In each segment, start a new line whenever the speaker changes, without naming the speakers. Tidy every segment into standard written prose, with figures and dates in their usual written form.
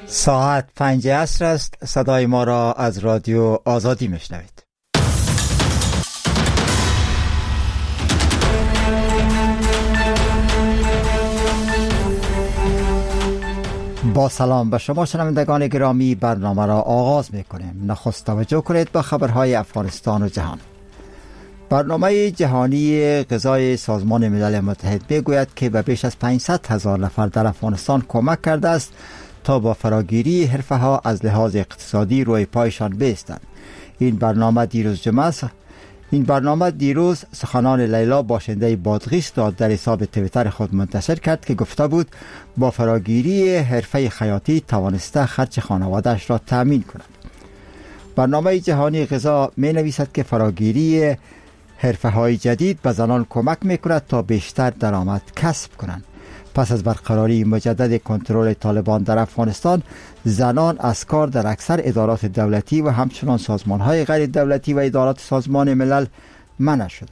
ساعت 5 عصر است. صدای ما را از رادیو آزادی میشنوید. با سلام به شما شنوندگان گرامی، برنامه را آغاز میکنیم. نخست توجه کنید به خبرهای افغانستان و جهان. برنامه جهانی غذای سازمان ملل متحد میگوید که به بیش از 500,000 نفر در افغانستان کمک کرده است تا با فراگیری حرفه‌ها از لحاظ اقتصادی روی پایشان بایستند. این برنامه دیروز سخنان لیلا باشنده بادغیس را در حساب توییتر خود منتشر کرد که گفته بود با فراگیری حرفه خیاطی توانسته خرج خانواده‌اش را تأمین کند. برنامه جهانی غذا می نویسد که فراگیری حرفه‌های جدید به زنان کمک می کند تا بیشتر درآمد کسب کنند. پس از برقراری مجدد کنترل طالبان در افغانستان، زنان از کار در اکثر ادارات دولتی و همچنان سازمان‌های غیر دولتی و ادارات سازمان ملل منع شدند.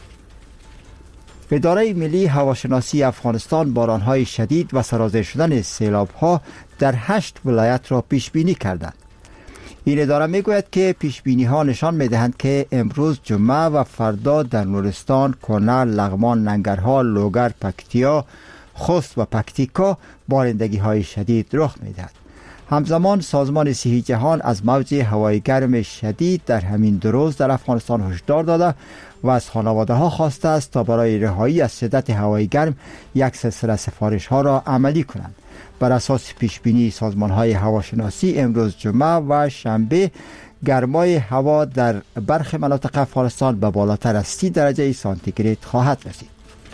اداره ملی هواشناسی افغانستان باران‌های شدید و سرازیر شدن سیلاب‌ها در 8 ولایت را پیش بینی کردند. این اداره میگوید که پیشبینی‌ها نشان می‌دهند که امروز جمعه و فردا در نورستان، کنر، لغمان، ننگرهار، لوگر، پکتیا، خوست و پکتیکا بارندگی‌های شدید رخ می‌دهد. همزمان سازمان صحی جهان از موج هوای گرم شدید در همین 2 روز در افغانستان هشدار داده و از خانواده‌ها خواسته است تا برای رهایی از شدت هوای گرم یک سلسله سفارش‌ها را عملی کنند. بر اساس پیشبینی سازمان‌های هواشناسی امروز جمعه و شنبه گرمای هوا در برخی مناطق افغانستان به بالاتر از 30 درجه سانتیگراد خواهد رسید.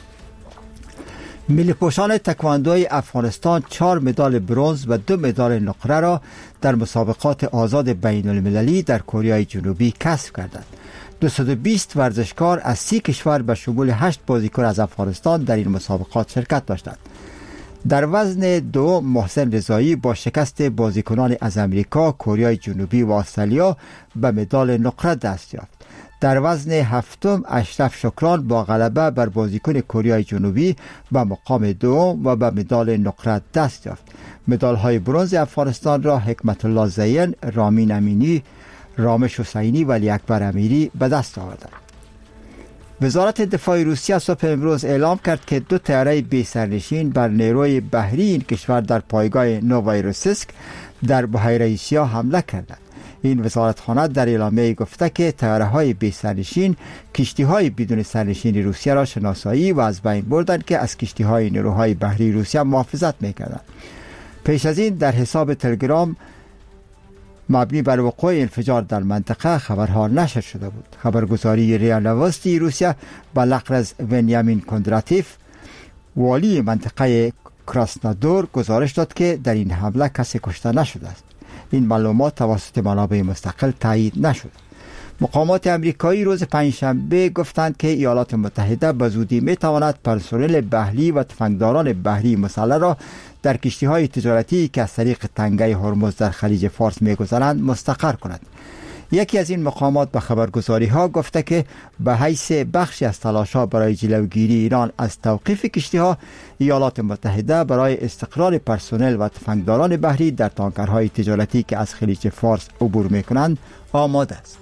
ملی پوشان تکواندوی افغانستان 4 مدال برنز و 2 مدال نقره را در مسابقات آزاد بین المللی در کره جنوبی کسب کردند. 220 ورزشکار از 30 کشور به شمول 8 بازیکن از افغانستان در این مسابقات شرکت داشتند. در وزن 2 محسن رضایی با شکست بازیکنان از امریکا، کره جنوبی و استرالیا به مدال نقره دست یافت. در وزن 7 اشرف شکران با غلبه بر بازیکن کره جنوبی به مقام 2 و به مدال نقره دست یافت. مدال های برنز افغانستان را حکمت الله زین، رامین امینی، رامش حسینی و علی اکبر امیری به دست آوردند. وزارت دفاع روسیه صبح امروز اعلام کرد که 2 طیاره بی سرنشین بر نیروی بحری این کشور در پایگاه نووایروسیسک در بحیره آسیا حمله کردند. این وزارتخانه در اعلامیه گفته که طیاره‌های بی سرنشین کشتی‌های بدون سرنشین روسیه را شناسایی و از بین بردند که از کشتی‌های نیروهای بحری روسیه محافظت می‌کردند. پیش از این در حساب تلگرام مبنی بر وقوع انفجار در منطقه خبرها نشر شده بود. خبرگزاری ریا نوستی روسیه به لقرز ونیامین کندراتیف، والی منطقه کراسنودار، گزارش داد که در این حمله کسی کشته نشده است. این معلومات توسط منابع مستقل تایید نشد. مقامات امریکایی روز پنجشنبه گفتند که ایالات متحده به زودی میتواند پرسنل بحری و تفنگداران بحری مسلح را در کشتی‌های تجارتی که از طریق تنگه هرمز در خلیج فارس می‌گذرند مستقر کند. یکی از این مقامات به خبرگزاری‌ها گفته که به حیث بخشی از تلاش‌ها برای جلوگیری ایران از توقیف کشتی‌ها، ایالات متحده برای استقرار پرسنل و تفنگداران بحری در تانکرهای تجارتی که از خلیج فارس عبور می‌کنند آماده است.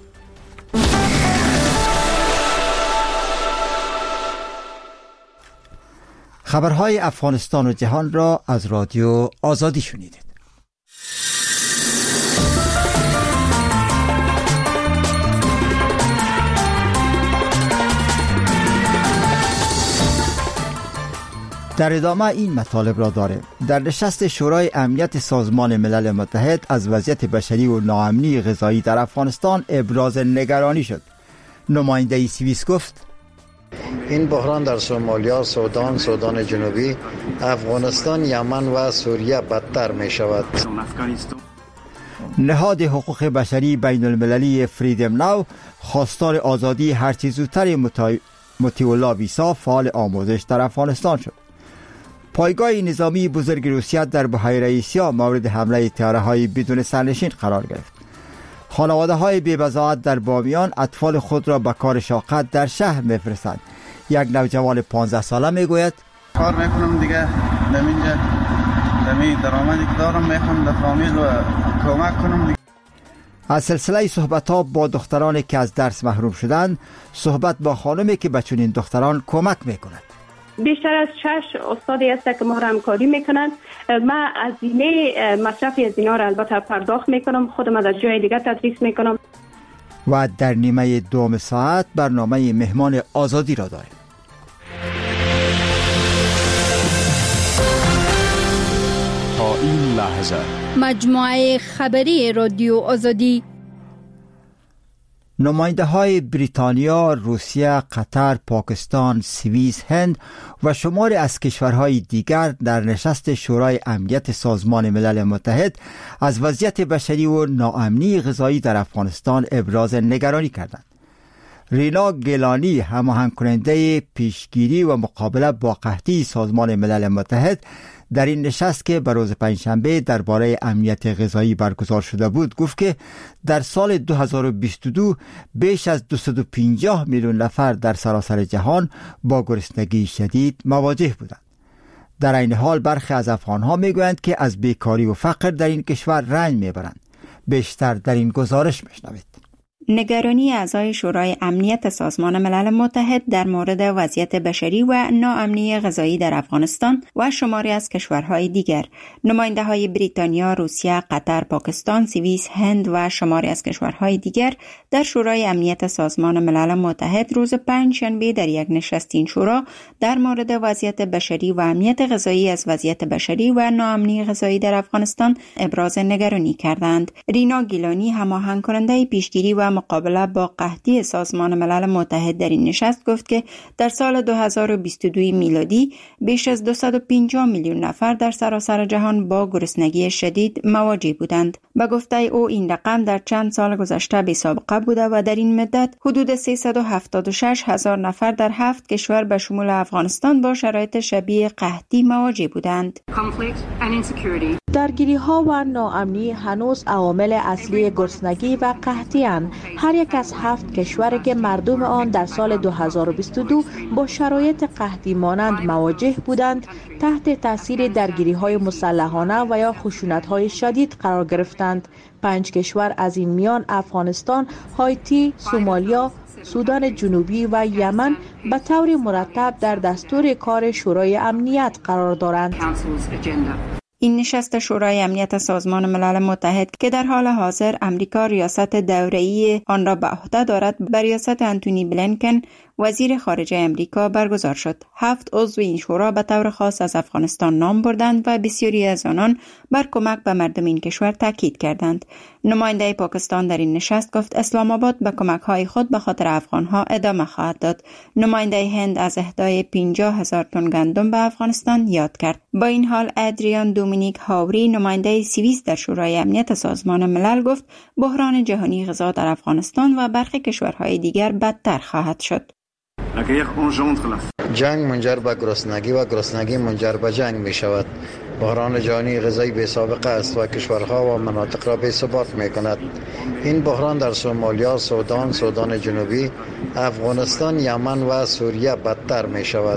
خبرهای افغانستان و جهان را از رادیو آزادی شنیدید. در ادامه این مطالب را داریم. در نشست شورای امنیت سازمان ملل متحد از وضعیت بشری و ناامنی غذایی در افغانستان ابراز نگرانی شد. نماینده سوئیس گفت
این بحران در سومالیا، سودان، سودان جنوبی، افغانستان، یمن و سوریه بدتر می شود.
نهاد حقوق بشری بین المللی فریدم ناو خواستار آزادی هرچه زودتر مطیع ویسا فعال آموزش در افغانستان شد. پایگاه نظامی بزرگ روسیه در بحیره آسیا مورد حمله طیاره‌های بدون سرنشین قرار گرفت. خانواده‌های بی‌بضاعت در بامیان اطفال خود را به کار شاقت در شهر می‌فرستند. یک نوجوان 15 ساله میگوید
کار میکنم دیگه، نمینجا دمی درآمدی که دارم میخوام در فامیل و کمک کنم.
از سلسله صحبت‌ها با دخترانی که از درس محروم شدند، صحبت با خانمی که به چنین دختران کمک میکند.
بیشتر از 6 استادی است که ما را همکاری میکنند. من هزینه مصرف از اینا را البته پرداخت میکنم، خودم از جای دیگر تدریس میکنم.
و در نیمه دوم ساعت برنامه مهمان آزادی را داریم.
تا این لحظه
مجموعه خبری رادیو آزادی.
نماینده های بریتانیا، روسیه، قطر، پاکستان، سوئیس، هند و شماری از کشورهای دیگر در نشست شورای امنیت سازمان ملل متحد از وضعیت بشری و ناامنی غذایی در افغانستان ابراز نگرانی کردند. رینا گیلانی، هماهنگ کننده پیشگیری و مقابله با قحطی سازمان ملل متحد، در این نشست که به روز پنجشنبه درباره امنیت غذایی برگزار شده بود گفت که در سال 2022 بیش از 250 میلیون نفر در سراسر جهان با گرسنگی شدید مواجه بودند. در این حال برخی از افغانها میگویند که از بیکاری و فقر در این کشور رنج میبرند. بیشتر در این گزارش میشنوید.
نگرانی اعضای شورای امنیت سازمان ملل متحد در مورد وضعیت بشری و ناامنی غذایی در افغانستان و شماری از کشورهای دیگر. نماینده های بریتانیا، روسیه، قطر، پاکستان، سوئیس، هند و شماری از کشورهای دیگر در شورای امنیت سازمان ملل متحد روز پنجشنبه در یک نشست این شورا در مورد وضعیت بشری و امنیت غذایی از وضعیت بشری و ناامنی غذایی در افغانستان ابراز نگرانی کردند. رینا گیلانی، هماهنگ کننده پیشگیری و مقابله با قحطی سازمان ملل متحد در این نشست گفت که در سال 2022 میلادی بیش از 250 میلیون نفر در سراسر جهان با گرسنگی شدید مواجه بودند. به گفته او این رقم در چند سال گذشته بی سابقه بوده و در این مدت حدود 376 هزار نفر در 7 کشور به شمول افغانستان با شرایط شبیه قحطی مواجه بودند.
درگیری ها و ناامنی هنوز عوامل اصلی گرسنگی و قحطی اند. هر یک از 7 کشوری که مردم آن در سال 2022 با شرایط قحطی مانند مواجه بودند تحت تاثیر درگیری های مسلحانه و یا خشونت های شدید قرار گرفتند. 5 کشور از این میان افغانستان، هایتی، سومالیا، سودان جنوبی و یمن به طور مرتب در دستور کار شورای امنیت قرار دارند.
این نشست شورای امنیت سازمان ملل متحد که در حال حاضر امریکا ریاست دوره‌ای آن را به عهده دارد به ریاست انتونی بلینکن وزیر خارجه امریکا برگزار شد. 7 عضو این شورا به طور خاص از افغانستان نام بردند و بسیاری از آنان بر کمک به مردم این کشور تاکید کردند. نماینده پاکستان در این نشست گفت اسلام آباد به کمک‌های خود به خاطر افغان‌ها ادامه خواهد داد. نماینده هند از اهدای 50,000 تن گندم به افغانستان یاد کرد. با این حال ادریان دومینیک هاوری، نماینده سوئیس در شورای امنیت سازمان ملل گفت بحران جهانی غذا در افغانستان و برخی کشورهای دیگر بدتر خواهد شد.
جنگ منجر به گرسنگی و گرسنگی منجر به جنگ می شود. بحران جهانی غذایی بی سابقه است و کشورها و مناطق را بی ثبات می کند. این بحران در سومالیا، سودان، سودان جنوبی، افغانستان، یمن و سوریه بدتر می شود.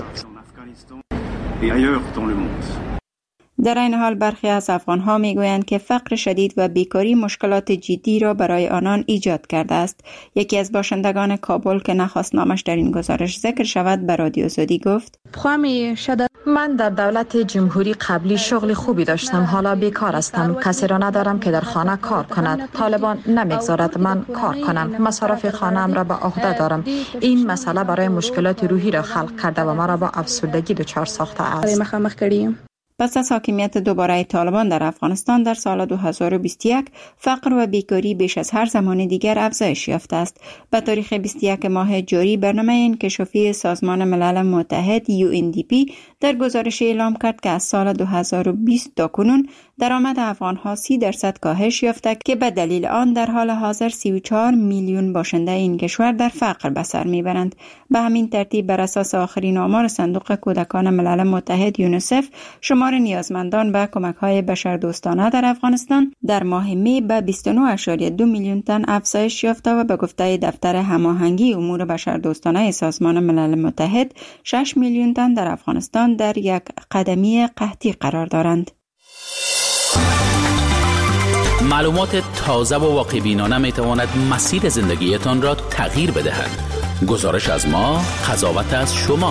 در این حال برخی از افغانها میگویند که فقر شدید و بیکاری مشکلات جدی را برای آنان ایجاد کرده است. یکی از باشندگان کابل که نخواست نامش در این گزارش ذکر شود به رادیو آزادی گفت:
من در دولت جمهوری قبلی شغل خوبی داشتم، حالا بیکار هستم. کسی را ندارم که در خانه کار کند. طالبان نمیگذارد من کار کنم. مصارف خانه‌ام را به عهده دارم. این مسئله برای مشکلات روحی را خلق کرده و مرا با افسردگی دچار ساخته است.
پس از حاکمیت دوباره طالبان در افغانستان در سال 2021 فقر و بیکاری بیش از هر زمان دیگر افزایش یافته است. به تاریخ 21 ماه جاری برنامه انکشافی سازمان ملل متحد UNDP در گزارش اعلام کرد که از سال 2020 تا کنون درآمد افغانها 30% کاهش یافته که به دلیل آن در حال حاضر 34 میلیون باشنده این کشور در فقر به سر میبرند. به همین ترتیب بر اساس آخرین آمار صندوق کودکان ملل متحد یونیسف شمار نیازمندان به کمک‌های بشردوستانه در افغانستان در ماه می به 29.2 میلیون تن افزایش یافته و به گفته دفتر هماهنگی امور بشردوستانه سازمان ملل متحد 6 میلیون تن در افغانستان در یک قدمی قحطی قرار دارند.
معلومات تازه و واقع بینانه می تواند مسیر زندگیتان را تغییر بدهد. گزارش از ما، قضاوت از شما.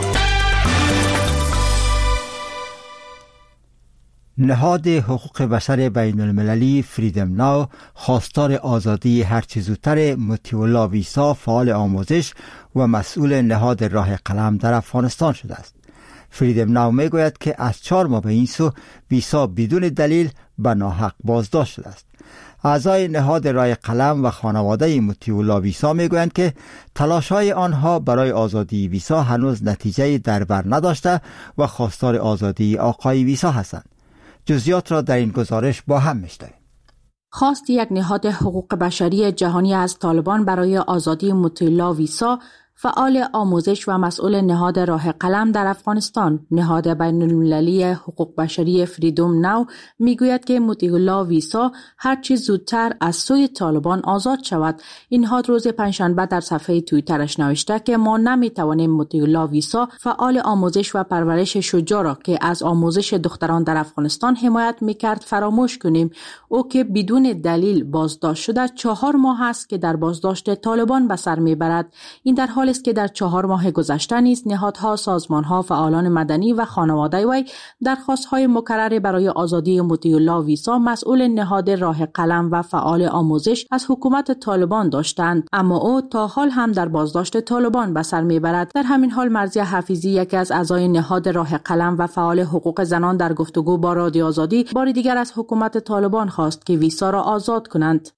نهاد حقوق بشر بین المللی فریدم ناو خواستار آزادی هرچه زودتر مطیع ویسا، فعال آموزش و مسئول نهاد راه قلم در افغانستان شده است. فریدم ناو می گوید که از 4 ماه به این سو ویسا بدون دلیل به ناحق بازداشت شده است. اعضای نهاد راه قلم و خانواده مطیع ویسا می گویند که تلاش‌های آنها برای آزادی ویسا هنوز نتیجه در بر نداشته و خواستار آزادی آقای ویسا هستند. جزئیات را در این گزارش با هم میشنویم.
خواست یک نهاد حقوق بشری جهانی از طالبان برای آزادی مطیع ویسا، فعال آموزش و مسئول نهاد راه قلم در افغانستان، نهاد بین المللی حقوق بشری فریدم ناو میگوید که مطیع ویسا هرچی زودتر از سوی طالبان آزاد شود. این نهاد روز پنجشنبه در صفحه توییترش نوشته که ما نمیتوانیم مطیع ویسا، فعال آموزش و پرورش شجاع را که از آموزش دختران در افغانستان حمایت میکرد فراموش کنیم. او که بدون دلیل بازداشت شده 4 ماه است که در بازداشت طالبان به سر میبرد. این در حال است که در 4 ماه گذشته نیز نهادها، سازمانها، فعالان مدنی و خانواده وی درخواست‌های مکرر برای آزادی مطیع ویسا، مسئول نهاد راه قلم و فعال آموزش، از حکومت طالبان داشتند، اما او تا حال هم در بازداشت طالبان به سر میبرد. در همین حال مرضیه حفیظی، یکی از اعضای نهاد راه قلم و فعال حقوق زنان، در گفتگو با رادیو آزادی بار دیگر از حکومت طالبان خواست که ویسا را آزاد کنند.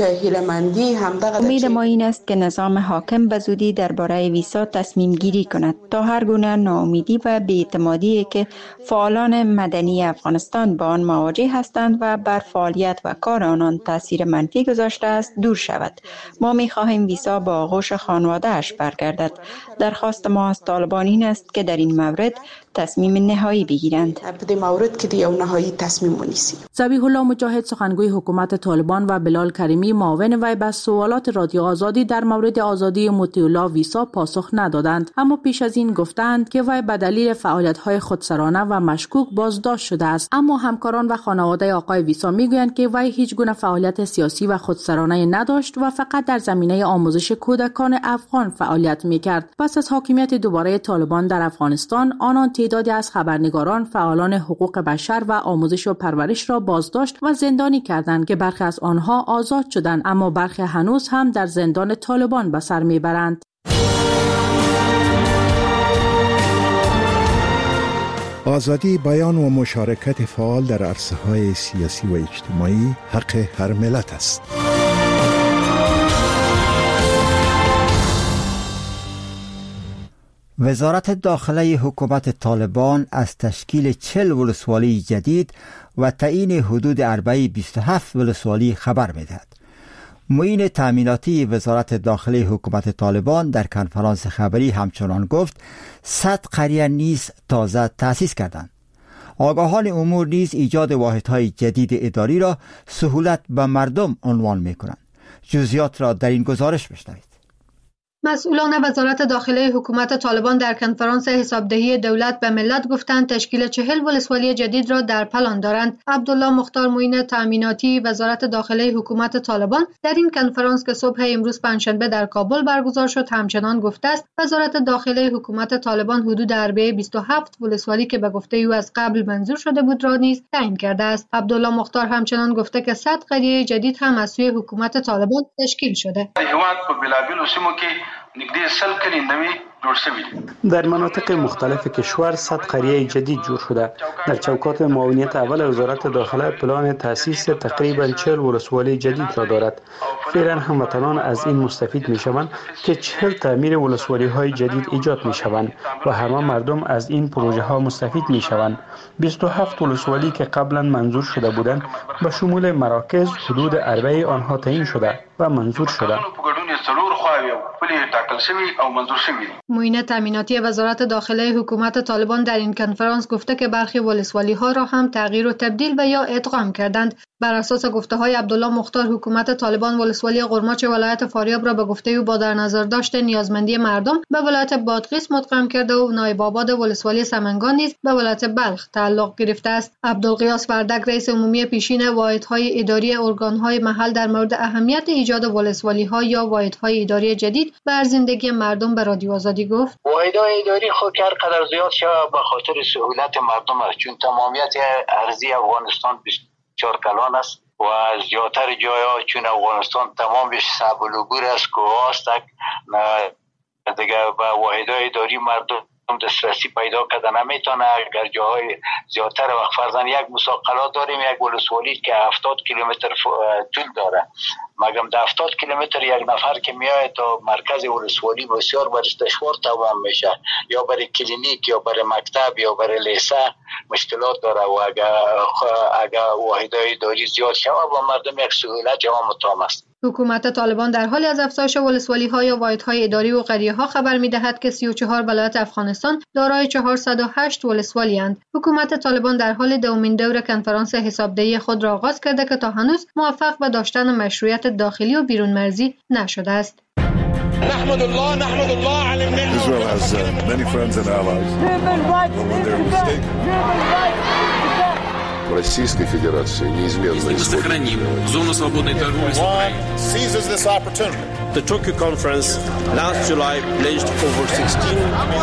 امید ما این است که نظام حاکم به زودی درباره ویسا تصمیم گیری کند تا هر گونه ناامیدی و بی‌اعتمادی که فعالان مدنی افغانستان با آن مواجه هستند و بر فعالیت و کار آنان تاثیر منفی گذاشته است دور شود. ما می خواهیم ویسا با آغوش خانواده اش برگردد. درخواست ما از طالبان این است که در این مورد تصمیم نهایی بگیرند.
ذبیح الله مجاهد، سخنگوی حکومت طالبان، و بلال کریمی، معاون وی، به سوالات رادیو آزادی در مورد آزادی مطیع ویسا پاسخ ندادند، اما پیش از این گفتند که وی به دلیل فعالیت‌های خودسرانه و مشکوک بازداشت شده است. اما همکاران و خانواده آقای ویسا میگویند که وی هیچ گونه فعالیت سیاسی و خودسرانه نداشت و فقط در زمینه آموزش کودکان افغان فعالیت میکرد. پس از حاکمیت دوباره طالبان در افغانستان، آنان تعدادی از خبرنگاران، فعالان حقوق بشر و آموزش و پرورش را بازداشت و زندانی کردند که برخی از آنها آزاد شدند، اما برخی هنوز هم در زندان طالبان به سر میبرند.
آزادی بیان و مشارکت فعال در عرصه‌های سیاسی و اجتماعی حق هر ملت است.
وزارت داخله حکومت طالبان از تشکیل 40 ولسوالی جدید و تعیین حدود اربعه 27 ولسوالی خبر می‌دهد. معین تأمیناتی وزارت داخله حکومت طالبان در کنفرانس خبری همچنان گفت 100 قریه نیز تازه تأسیس کردند. آگاهان امور نیز ایجاد واحدهای جدید اداری را سهولت به مردم عنوان می‌کنند. جزئیات را در این گزارش بشنوید.
مسئولان وزارت داخله حکومت طالبان در کنفرانس حسابدهی دولت به ملت گفتند تشکیل 40 ولسوالی جدید را در پلان دارند. عبدالله مختار معین تأمیناتی وزارت داخله حکومت طالبان در این کنفرانس که صبح امروز پنجشنبه در کابل برگزار شد همچنان گفته است وزارت داخله حکومت طالبان حدود اربعه 27 ولسوالی که به گفته او از قبل منظور شده بود را نیز تعیین کرده است. عبدالله مختار همچنان گفته که 100 قریه جدید هم از سوی حکومت طالبان تشکیل شده.
در مناطق مختلف کشور 100 قریه جدید جور شده. در چوکات معاونیت اول وزارت داخله پلان تأسیس تقریبا 40 ولسوالی جدید را دارد. فعلا هموطنان از این مستفید می شوند که 40 تعمیر ولسوالی های جدید ایجاد می شوند و همه مردم از این پروژه ها مستفید می شوند. 27 ولسوالی که قبلا منظور شده بودند به شمول مراکز حدود اربعه آنها تعیین شده و منظور شده.
څلور خواوې پلي ټاکل شوي او منظور شوي دي.
معین تامیناتی وزارت داخله حکومت طالبان در این کنفرانس گفته که برخی ولسوالی‌ها را هم تغییر و تبدیل و یا ادغام کردند. بر اساس گفته‌های عبدالله مختار، حکومت طالبان ولسوالی قرماچ ولایت فاریاب را به گفته او با در نظر داشت نیازمندی مردم به ولایت بادغیس مدغم کرده و نایب آباد ولسوالی سمنگان نیز به ولایت بلخ تعلق گرفته است. عبدالقیاس فردک، رئیس عمومی پیشین واحدهای اداری ارگان‌های محل، در مورد اهمیت ایجاد ولسوالی‌ها یا واحدهای اداری جدید بر زندگی مردم به رادیو آزادی گفت:
واحدهای اداری خود هر قدر زیاد شود به خاطر سهولت مردم است، چون تمامیت ارضی افغانستان 24 کلان است و زیادتر جاها چون افغانستان تمامش صعب العبور است، کوهاست، دیگه به واحدهای اداری مردم دسترسی پیدا کردن نمیتونه. اگر جاهای زیادتر وقت فرضاً یک مساقلات داریم، یک ولسوالی که 70 کیلومتر طول داره، مگم در 70 کیلومتر یک نفر که میاد تا مرکز ولسوالی بسیار برش دشوار تمام میشه، یا برای کلینیک یا برای مکتب یا برای لیسه مشکلات داره و اگر واحدهای اداری زیاد شود و مردم یک سهولت جواب تام است.
حکومت طالبان در حال از افزایش ولسوالی‌ها یا واحدهای اداری و قریه‌ها خبر می‌دهد که 34 ولایت افغانستان دارای 408 ولسوالی اند. حکومت طالبان در حال دومین دور کنفرانس حسابدهی خود را آغاز کرده که تا هنوز موفق به داشتن مشروعیت داخلی و بیرون مرزی نشده است.
نحمد الله على النعمة. Israel has many friends and allies. When they're mistaken. Российской Федерации неизменно
сохраним зону свободной торговли с Украиной.
Seizes this opportunity.
The Tokyo conference last July pledged over 16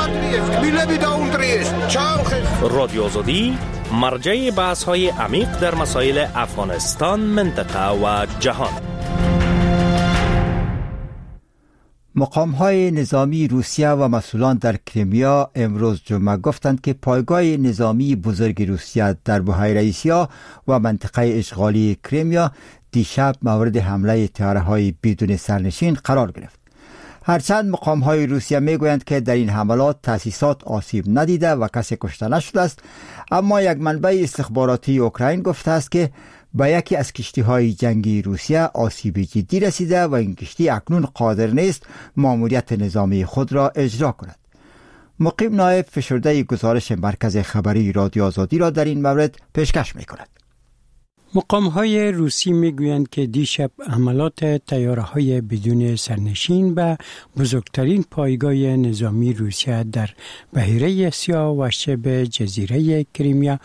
رادیو آزادی مرجع بحث‌های عمیق در مسائل افغانستان، منطقه و جهان.
مقام‌های نظامی روسیه و مسئولان در کریمیا امروز جمعه گفتند که پایگاه نظامی بزرگ روسیه در بحیره آسیا و منطقه اشغالی کریمیا دیشب مورد حمله طیاره‌های بدون سرنشین قرار گرفت. هرچند مقام‌های روسیه میگویند که در این حملات تأسیسات آسیب ندیده و کسی کشته نشده است، اما یک منبع استخباراتی اوکراین گفته است که به یکی از کشتی‌های جنگی روسیه آسیب جدی رسیده و این کشتی اکنون قادر نیست ماموریت نظامی خود را اجرا کند. مقیم نایب فشرده گزارش مرکز خبری رادیو آزادی را در این مورد پیشکش می‌کند.
مقام‌های روسی میگویند که دیشب حملات طیاره‌های بدون سرنشین به بزرگترین پایگاه نظامی روسیه در بحیره آسیا و شبه جزیره کریمیا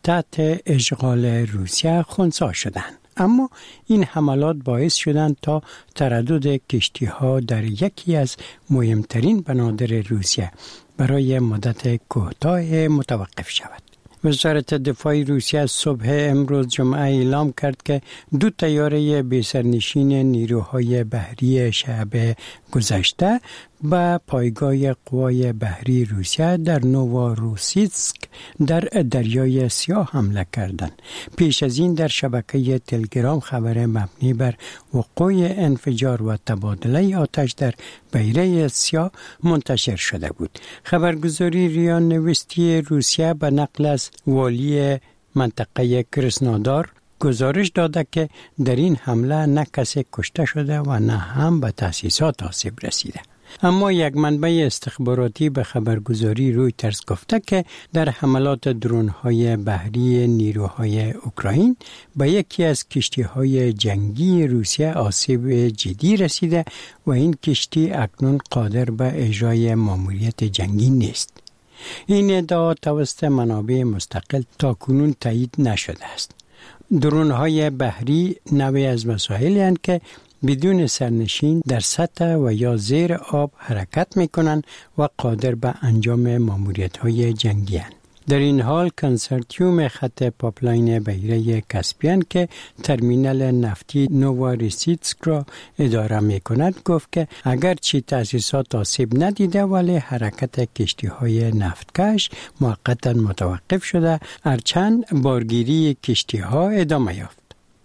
تحت اشغال روسیه خنثی شدند. اما این حملات باعث شدند تا تردد کشتی‌ها در یکی از مهمترین بنادر روسیه برای مدت کوتاه متوقف شود. وزارت دفاع روسیه صبح امروز جمعه اعلام کرد که 2 طیاره بی‌سرنشین نیروهای بحری شب گذشته به پایگاه قوای بحری روسیه در نوواروسیسک در دریای سیاه حمله کردند. پیش از این در شبکه تلگرام خبر مبنی بر وقوع انفجار و تبادله آتش در بحیره سیاه منتشر شده بود. خبرگزاری ریا نوستی روسیه به نقل از والی منطقه کرسنودار گزارش داده که در این حمله نه کسی کشته شده و نه هم به تأسیسات آسیب رسیده. اما یک منبع استخباراتی به خبرگزاری رویترز گفته که در حملات درون‌های بحری نیروهای اوکراین به یکی از کشتی‌های جنگی روسیه آسیب جدی رسیده و این کشتی اکنون قادر به اجرای ماموریت جنگی نیست. این ادعا توسط منابع مستقل تاکنون تایید نشده است. درون‌های بحری نوعی از وسایلی هستند که بدون سرنشین در سطح و یا زیر آب حرکت می‌کنند و قادر به انجام ماموریت‌های جنگی هستند. در این حال کنسرتیوم خط پاپلاین بحیره کاسپیان که ترمینال نفتی نوواروسیسک را اداره می‌کند گفت که اگرچه تأسیسات آسیب ندیده ولی حرکت کشتی‌های نفتکش موقتا متوقف شده، هرچند بارگیری کشتی‌ها ادامه یافت.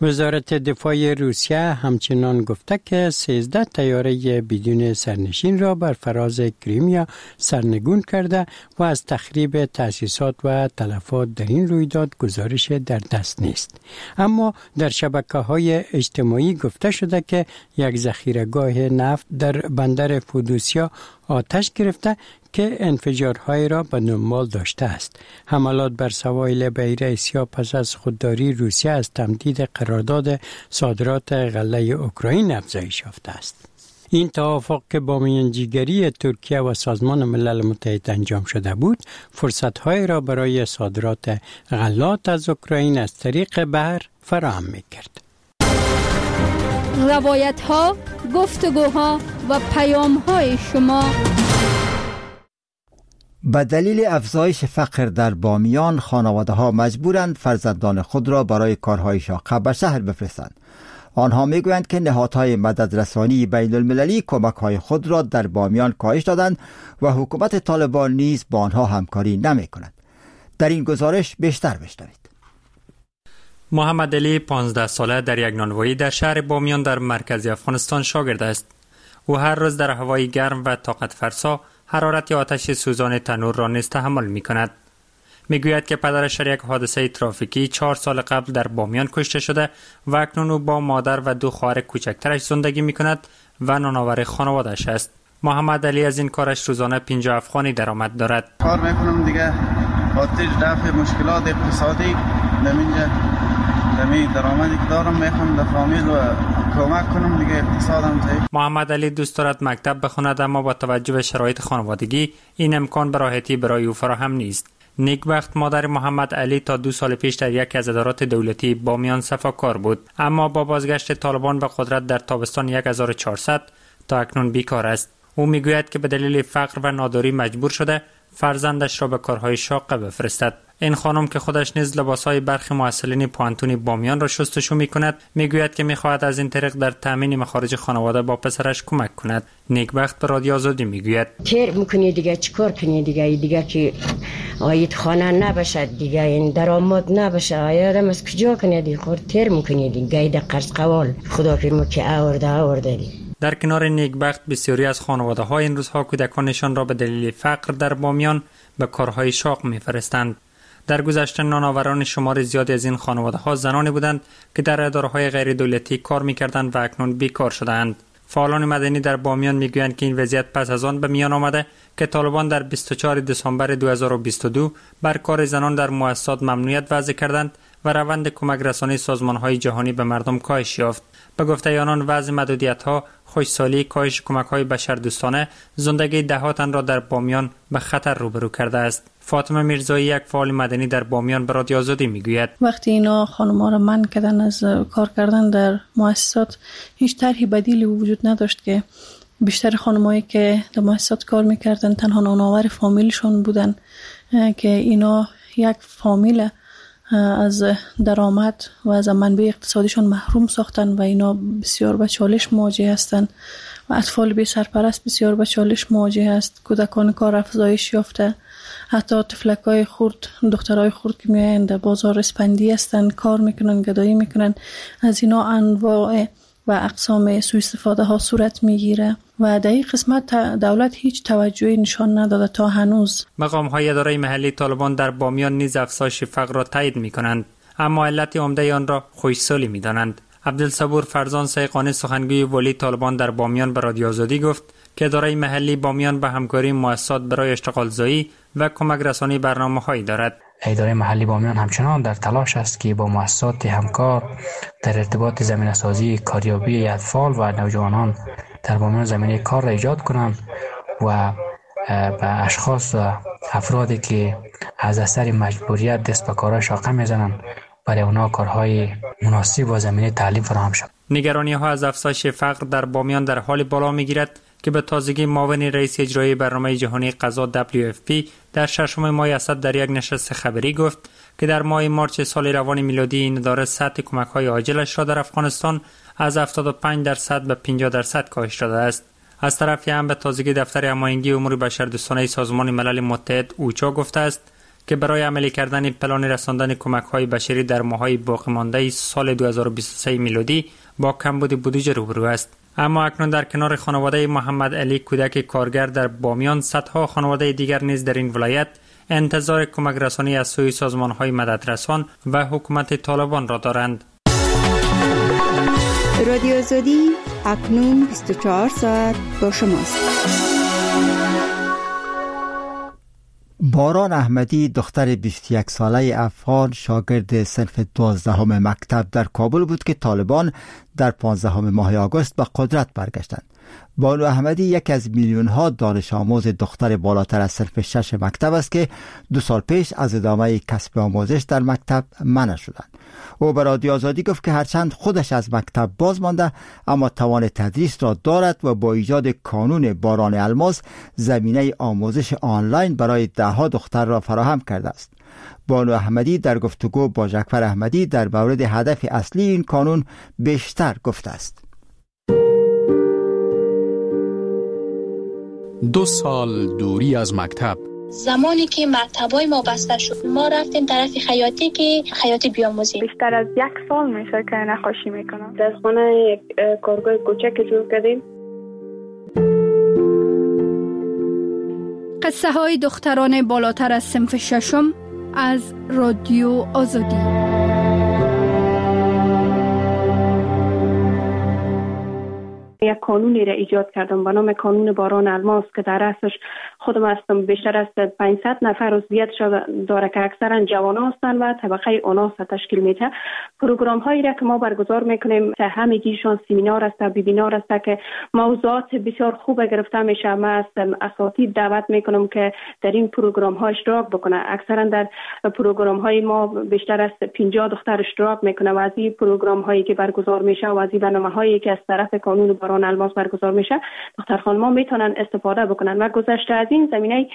وزارت دفاع روسیه همچنان گفته که 13 طیاره بدون سرنشین را بر فراز کریمیا سرنگون کرده و از تخریب تأسیسات و تلفات در این رویداد گزارش در دست نیست. اما در شبکه‌های اجتماعی گفته شده که یک ذخیره‌گاه نفت در بندر فودوسیا آتش گرفته که انفجارهای را به دنبال داشته است. حملات بر سواحل بحیره اسیا پس از خودداری روسیه از تمدید قرارداد صادرات غله اوکراین افزایش یافته است. این توافق که با میانجیگری ترکیه و سازمان ملل متحد انجام شده بود، فرصت‌های را برای صادرات غلات از اوکراین از طریق بحر فراهم می‌کرد.
روایت‌ها، گفتگوها و پیام‌های شما.
به دلیل افزایش فقر در بامیان، خانواده‌ها مجبورند فرزندان خود را برای کارهای شاقه به شهر بفرستند. آنها میگویند که نهادهای مددرسانی بین المللی کمک‌های خود را در بامیان کاهش دادند و حکومت طالبان نیز با آنها همکاری نمی‌کند. در این گزارش بیشتر بشنوید.
محمد علی 15 ساله در یک نانوایی در شهر بامیان در مرکز افغانستان شاگرد است. او هر روز در هوای گرم و طاقت فرسا حرارت آتش سوزان تنور را نیز تحمل می کند. می گوید که پدرش در یک حادثه ترافیکی 4 سال قبل در بامیان کشته شده و اکنون او با مادر و 2 خواهر کوچکترش زندگی می کند و نانآور خانواده‌اش است. محمد علی از این کارش روزانه 50 افغانی درآمد دارد.
کار میکنم دیگه، خاطر دفع مشکلات اقتصادی نمینجا دمی درآمدی که دارم میخوام به فامیل و کمک کنم دیگه، اقتصادم ضعیف. محمد علی دوست دارد مکتب بخواند، اما با توجه به شرایط خانوادگی این امکان به راحتی برای او فراهم نیست. نیکبخت مادر محمد علی تا 2 سال پیش در یکی از ادارات دولتی بامیان صفاکار بود، اما با بازگشت طالبان به قدرت در تابستان 1400 تا اکنون بیکار است. او میگوید که به دلیل فقر و ناداری مجبور شده فرزندش را به کارهای شاقه بفرستد. این خانم که خودش نیز لباسهای برخی محصلین پوانتون بامیان را شستشو میکند، میگوید که میخواهد از این طریق در تامین مخارج خانواده با پسرش کمک کند. نیکبخت به رادیو آزادی میگوید
تیر میکنی دیگه، چیکار کنی دیگه که آید خانه نباشد دیگه، این درآمد نباشه، آیادم از کجا کنی دیگه، خورد تیر میکنی دیگه، گاید قرض قوال خدا فرمو که آورده دی.
در کنار نیکبخت بسیاری از خانواده‌ها این روزها کودکانشان را به دلیل فقر در بامیان به کارهای شاق می‌فرستند. در گذشته نانآوران شمار زیادی از این خانواده‌ها زنانی بودند که در اداره‌های غیر دولتی کار می‌کردند و اکنون بیکار شده‌اند. فعالان مدنی در بامیان می‌گویند که این وضعیت پس از آن به میان آمده که طالبان در 24 دسامبر 2022 بر کار زنان در مؤسسات ممنوعیت وضع کردند و روند کمک رسانی سازمان‌های جهانی به مردم کاهش یافت. به گفته آنان وضع محدودیت‌ها، خشکسالی، کاهش کمک‌های بشردوستانه زندگی دهاتان را در بامیان به خطر روبرو کرده است. فاطمه میرزایی یک فعال مدنی در بامیان به رادیو آزادی میگوید
وقتی اینا خانم‌ها را منع کردن از کار کردن در مؤسسات، هیچ طرحی بدیلی وجود نداشت که بیشتر خانم‌هایی که در مؤسسات کار میکردن تنها نانآور فامیلشون بودن که اینا یک فامیل از درآمد و از منبع اقتصادیشون محروم ساختن و اینا بسیار به چالش مواجه هستند و اطفال بی سرپرست بسیار به چالش مواجه است. کودکان کار افزایش یافته، حتی طفلکای خرد، دخترای خرد که میایند در بازار اسپندی هستند، کار میکنن، گدایی میکنن. از اینا انواع و اقسام سوء استفاده ها صورت میگیره و در این قسمت دولت هیچ توجهی نشان نداده تا هنوز.
مقام های اداره محلی طالبان در بامیان نیز افزایش فقر را تایید میکنند، اما علت عمده آن را خشکسالی میدانند. عبدالصبور فرزان سیقانی سخنگوی ولی طالبان در بامیان به رادیو آزادی گفت که اداره محلی بامیان به همکاری مؤسسات برای اشتغال زایی و کمک رسانی برنامه‌هایی دارد.
اداره محلی بامیان همچنان در تلاش است که با مؤسسات همکار در ارتباط زمینه‌سازی کاریابی اطفال و نوجوانان در بامیان زمینه کار را ایجاد کنند و به اشخاص و افرادی که از اثر مجبوریت دست به کارهای شاقه میزنند برای اونا کارهای مناسب و زمینه تعلیم فراهم شود.
نگرانی‌ها از افزایش فقر در بامیان در حال بالا می‌گیرد که به تازگی معاون رئیس اجرایی برنامه جهانی غذا WFP در 6 ماه اسد در یک نشست خبری گفت که در ماه مارس سال روان میلادی این اداره سطح کمک‌های عاجلش را در افغانستان از 75% به 50% کاهش داده است. از طرفی هم به تازگی دفتر هماهنگی امور بشردوستانه سازمان ملل متحد اوچا گفته است که برای عملی کردن پلان رساندن کمک‌های بشری در ماه‌های باقی مانده سال 2023 میلادی با کمبود بودجه روبرو است. اما اکنون در کنار خانواده محمد علی کودک کارگر در بامیان، صدها خانواده دیگر نیز در این ولایت انتظار کمک رسانی از سوی سازمان‌های مددرسان و حکومت طالبان را دارند.
رادیو آزادی اکنون 24 ساعت با شماست.
باران احمدی دختر 21 ساله افغان شاگرد صنف 12 مکتب در کابل بود که طالبان در 15 ماه آگوست به قدرت برگشتند. بانو احمدی یکی از میلیون ها دانش آموز دختر بالاتر از صنف 6 مکتب است که 2 سال پیش از ادامه کسب آموزش در مکتب منع شدند. او به رادیو آزادی گفت که هرچند خودش از مکتب باز مانده اما توان تدریس را دارد و با ایجاد کانون باران الماس زمینه آموزش آنلاین برای دهها دختر را فراهم کرده است. بانو احمدی در گفتگو با جعفر احمدی در مورد هدف اصلی این کانون بیشتر گفته است.
2 سال دوری از مکتب.
زمانی که مکتبای ما بسته شد ما رفتیم طرف خیاطی که خیاطی بیاموزیم.
بیشتر از 1 سال میشه که نقاشی میکنم. در خانه یک کارگاه کوچک جور کردیم.
قصه های دختران بالاتر از صنف 6 از رادیو آزادی.
یک قانونی را ایجاد کردم به نام قانون باران الماس که در اصلش خودم هستم. بیشتر از 500 نفر عضویتش داره که اکثرا جوان هستند و طبقه اوناس تشکیل میده. پروگرام هایی را که ما برگزار میکنیم که همگیشون سمینار است، وبینار است که موضوعات بسیار خوب گرفته میشه. ما از اساتید دعوت میکنم که در این پروگرام ها اشتراک بکنه. اکثرا در پروگرام های ما بیشتر از 50 دختر اشتراک میکنه و از این پروگرام هایی که برگزار میشه و از این برنامه هایی که از طرف قانون باران الماس برگزار میشه دختر خانم‌ها میتونن استفاده بکنن. و گذشته از این زمینه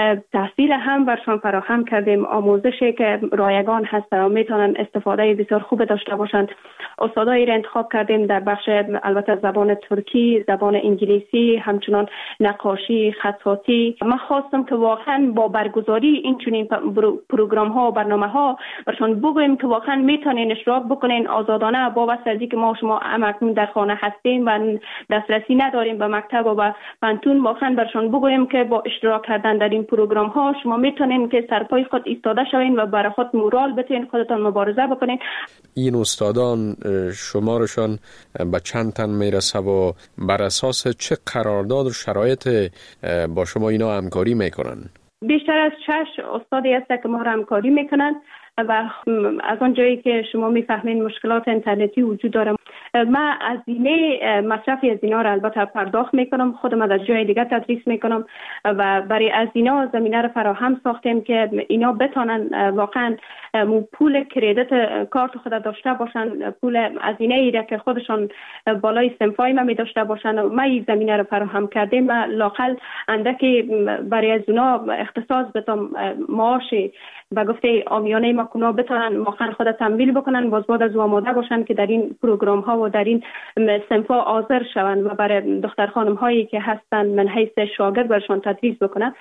تحصیل هم برشان فراهم کردیم. آموزشی که رایگان هست و میتونن استفاده بسیار خوب داشته باشند. استادایی را انتخاب کردیم در بخش البته زبان ترکی، زبان انگلیسی، همچنان نقاشی، خطاطی. من خواستم که واقعا با برگزاری این چنین پروگرام ها و برنامه ها برشان بگویم که واقعا میتونین اشتراک بکنین آزادانه با واسطه که ما شما همکنون در خانه هستیم و دسترسی نداریم به مکتب و به پانتون. واقعا برشان بگویم که با اشتراک کردن در این پروگرام ها شما میتونین که سرپای خود ایستاده شوین و برای خود مورال بتین خودتان مبارزه بکنین.
این استادان شمارشان به چند تن میرسه و بر اساس چه قرارداد و شرایط با شما اینا همکاری میکنن؟
بیشتر از 6 استادی هست که ما را همکاری میکنن و از آن جایی که شما میفهمین مشکلات اینترنتی وجود داره. من هزینه مصرف از اینا را البته پرداخت میکنم. خودم از جای دیگه تدریس میکنم و برای از اینا زمینه را فراهم ساختیم که اینا بتونن واقعا پول کردیت کارت خود داشته باشن، پول هزینه ای را که خودشان بالای صنفای ما می داشته باشن. ما این زمینه را فراهم کردیم و لاقل اندکی برای از اونا اختصاص بدم معاش و گفته آمیانه ما کنا بتونن واقعا خود تمویل بکنن، باز بعد از آماده باشن که در این پروگرام ها و در این صنفا حاضر شوند و برای دختر خانم هایی که هستن من حیث شاگرد برشان تدریس بکنن.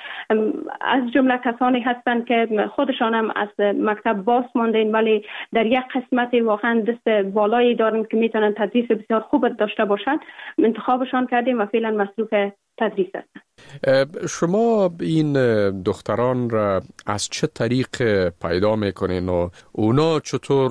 از جمله کسانی هستن که خودشان هم از مکتب باز ماندین ولی در یک قسمت واقعا دست بالایی دارن که میتونن تدریس بسیار خوب داشته باشن. انتخابشان کردیم و فعلا مصروف تدریس هستن.
شما این دختران را از چه طریق پیدا میکنین و اونا چطور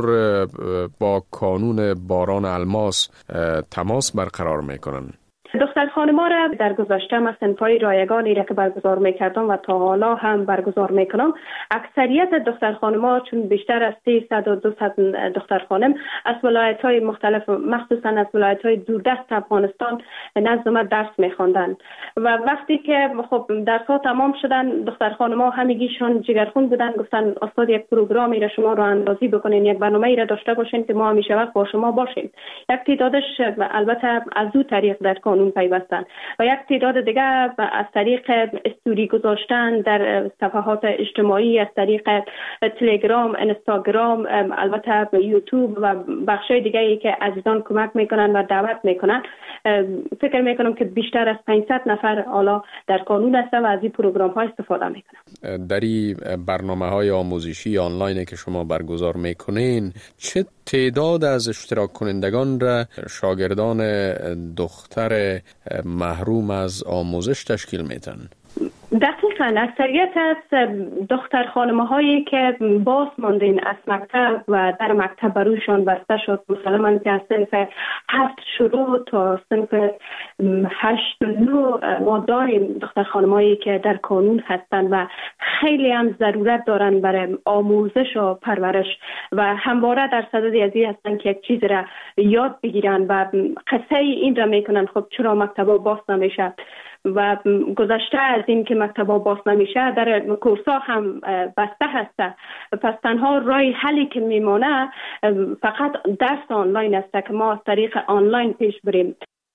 با کانون باران الماس تماس برقرار میکنن؟
دختر خانم‌ها را در گذشته من صنف‌های رایگانی را که برگزار می‌کردم و تا حالا هم برگزار می‌کنم، اکثریت دختر خانم‌ها چون بیشتر از 300 و 200 دختر خانم از ولایت‌های مختلف مخصوصاً از ولایت‌های دوردست افغانستان نزد ما درس می‌خواندن و وقتی که خب درس‌ها تمام شدن دختر خانم‌ها همگیشون جگرخون بودن، گفتن استاد یک پروگرامی را شما راه اندازی بکنین، یک برنامه‌ای را داشته باشین که ما همیشه وقت با شما باشیم. یک تعدادش البته از دو طریق در قانون پیدا پیوستن و یک تعداد دیگه از طریق استوری گذاشتن در صفحات اجتماعی، از طریق تلگرام، اینستاگرام، البته یوتیوب و بخشای دیگه ای که عزیزان کمک میکنن و دعوت میکنن. فکر میکنم که بیشتر از 500 نفر حالا در کانون هستن و از این پروگرام ها استفاده میکنن.
در این برنامه‌های آموزشی آنلاین که شما برگزار میکنین، چه تعداد از اشتراک کنندگان را شاگردان دختر محروم از آموزش تشکیل میدن؟
دقیقاً اکثریت از دختر خانمه هایی که باز ماندین از مکتب و در مکتب بروشان بسته شد، مثلا که از صنف 7 شروع تا صنف 8 و 9 ما داریم دختر خانمه هایی که در کانون هستند و خیلی هم ضرورت دارن برای آموزش و پرورش و همواره در صدد ازی هستن که یک چیز را یاد بگیرن و قصه این را میکنن خب چرا مکتب باز نمیشه و گذشته از این که مکتب‌ها باز نمیشه در کورس‌ها هم بسته هسته. پس تنها راه حلی که میمونه فقط درس آنلاین است که ما از طریق آنلاین پیش بریم.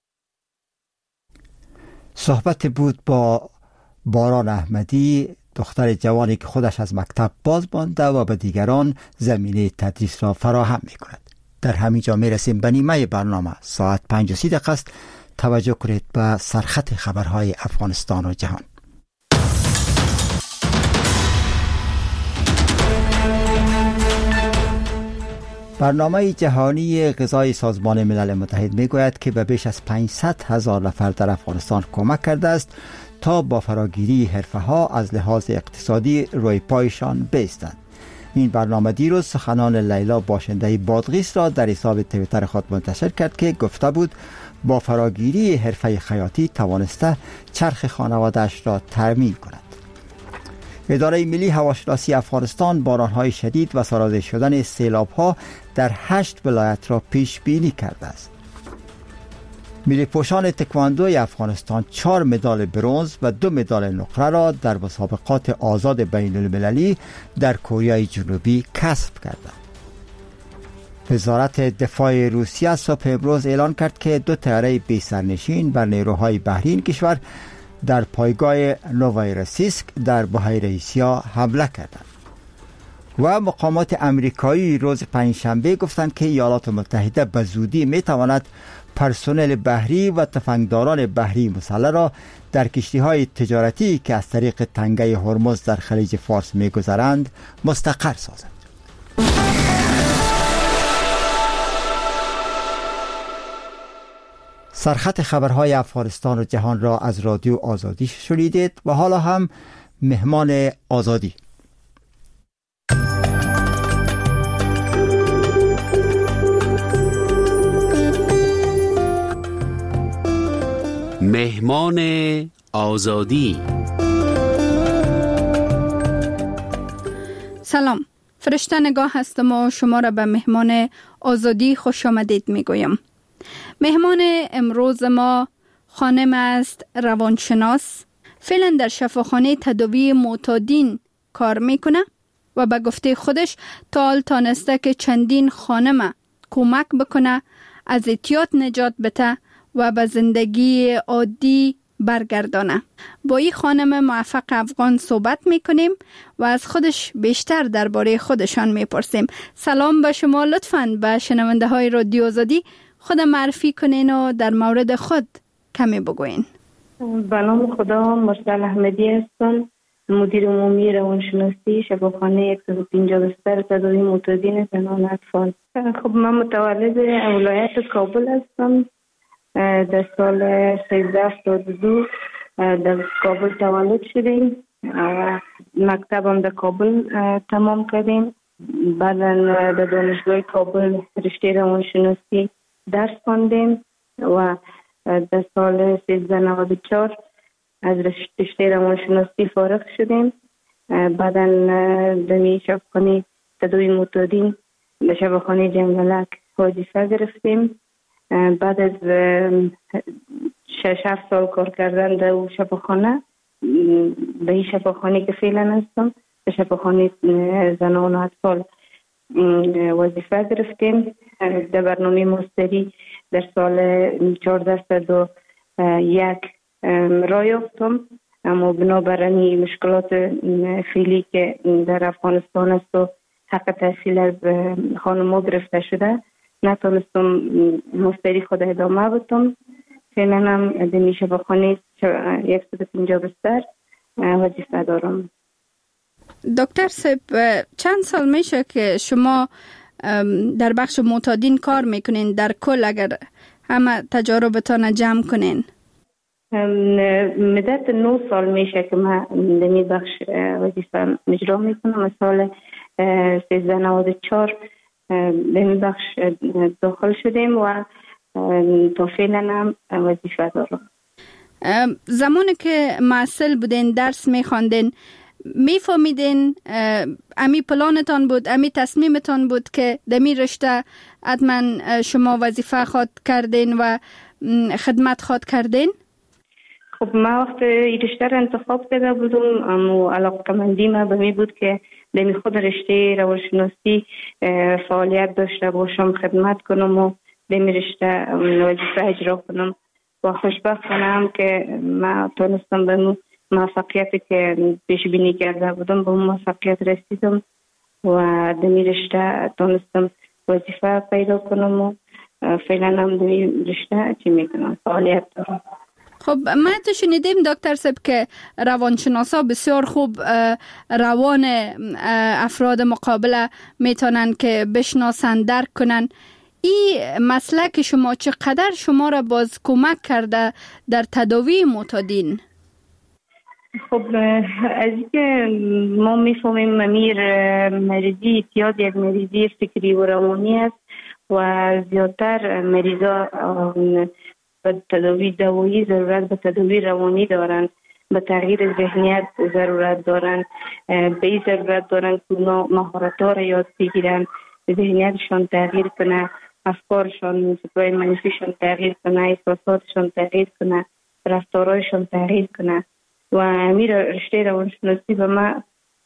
صحبت بود با باران احمدی، دختر جوانی که خودش از مکتب باز مانده و به دیگران زمینه تدریس را فراهم می‌کند. در همینجا میرسیم به نیمه برنامه. ساعت 5:30 است. توجه کنید به سرخط خبرهای افغانستان و جهان. برنامه جهانی غذای سازمان ملل متحد میگوید که به بیش از 500,000 نفر در افغانستان کمک کرده است تا با فراگیری حرفه‌ها از لحاظ اقتصادی روی پایشان بایستند. این برنامه دیروز سخنان لیلا باشنده بادغیس را در حساب توییتر خود منتشر کرد که گفته بود با فراگیری حرفه خیاطی توانسته چرخ خانواده‌اش را ترمیم کند. اداره ملی هواشناسی افغانستان بارانهای شدید و سرازیر شدن سیلاب‌ها در 8 ولایت را پیش بینی کرده است. ملی پوشان تکواندوی افغانستان 4 مدال برنز و 2 مدال نقره را در مسابقات آزاد بین المللی در کره جنوبی کسب کردند. وزارت دفاع روسیه صبح امروز اعلان کرد که 2 طیاره بی سرنشین بر نیروهای بحری این کشور در پایگاه نووایرسیسک در بحیره آسیا حمله کردند. و مقامات امریکایی روز پنجشنبه گفتند که ایالات متحده به زودی میتواند پرسنل بحری و تفنگداران بحری مسلح را در کشتی‌های تجارتی که از طریق تنگه هرمز در خلیج فارس می‌گذرند مستقر سازد. سرخط خبرهای افغانستان و جهان را از رادیو آزادی شنیدید و حالا هم مهمان آزادی.
مهمان آزادی.
سلام، فرشته نگاه هستم و شما را به مهمان آزادی خوش آمدید میگویم. مهمان امروز ما خانم است روانشناس، فعلا در شفاخانه تداوی معتادین کار میکنه و به گفته خودش تا حال تانسته که چندین خانم کمک بکنه از اعتیاد نجات بده و به زندگی عادی برگردانه. با این خانم موفق افغان صحبت میکنیم و از خودش بیشتر درباره خودشان میپرسیم. سلام به شما، لطفاً به شنونده های رادیو آزادی خود معرفی کنین و در مورد خود کمی بگوین.
به نام خدا، مرسل احمدی هستم، مدیر عمومی روانشناسی شفاخانه 150 بستر تداوی معتادین زنان اطفال. خب من متولد ولایت کابل هستم. در سال 1372 در کابل تولد شدیم و مکتبم در کابل تمام کردیم. بعدا در دانشگاه کابل رشته روانشناسی درس خواندیم و در سال 1394 از رشته روانشناسی فارغ شدیم. بعدا در شفاخانه تداوی معتادین در شفاخانه جنگلک وظیفه گرفتیم. بعد از 6-7 سال کار کردن در شفاخانه، به این شفاخانه که فعلا هستم به شفاخانه زنان و اطفال وظیفه گرفتیم. در برنامه ماستری در سال 14 یک راه یافتم، اما بنابراین مشکلات فعلی که در افغانستان است و حق تحصیل از خانم‌ها گرفته شده نتونستم مستری خود ادامه بدم. فعلا هم در شفاخانه 150 بستر وظیفه دارم.
دکتر صاحب، چند سال میشه که شما در بخش معتادین کار میکنین؟ در کل اگر همه تجاربتان جمع کنین.
مدت 9 سال میشه که من در این بخش وظیفه اجرا میکنم. سال 1394 در این بخش داخل شدیم و تا فعلا هم وظیفه دارم.
زمانی که معسل بودین، درس میخواندین، میفهمیدین امی پلانتان بود، امی تصمیمتان بود که دمی رشته حتما شما وظیفه خواد کردین و خدمت خواد کردین؟
خب من وقت این رشته را انتخاب کرده بودم، اما علاقه‌مندی من به می بود که دمی خود رشته روانشناسی فعالیت داشته باشم، خدمت کنم و دمی رشته وظیفه اجرا کنم و خوشبختانم که من تونستم به موفقیتی که پیش بینی کرده بودم به موفقیت رسیدم و دمی رشته تونستم وظیفه پیدا کنم و فعلا هم دمی رشته چی میکنم فعالیت دارم.
خب ما تو شنیدیم دکتر صاحب که روانشناسا بسیار خوب روان افراد مقابله میتونن که بشناسن، درک کنن. این مسلک شما چقدر شما را باز کمک کرده در تداوی معتادین؟
خب از اینکه ما میفهمیم مریضی اعتیاد یک مریضی فکری و روانی است و زیادتر مریضا به تداوی دوایی ضرورت به تداوی روانی دارند، به تغییر ذهنیت ضرورت دارند، به این ضرورت دارند که مهارت‌ها را یاد بگیرن، ذهنیتشان تغییر کنه، افکارشان فکرای منفیشان تغییر کنه، احساساتشان تغییر کنه، رفتارهایشان تغییر کنه و امیر رشته روانشناسی به من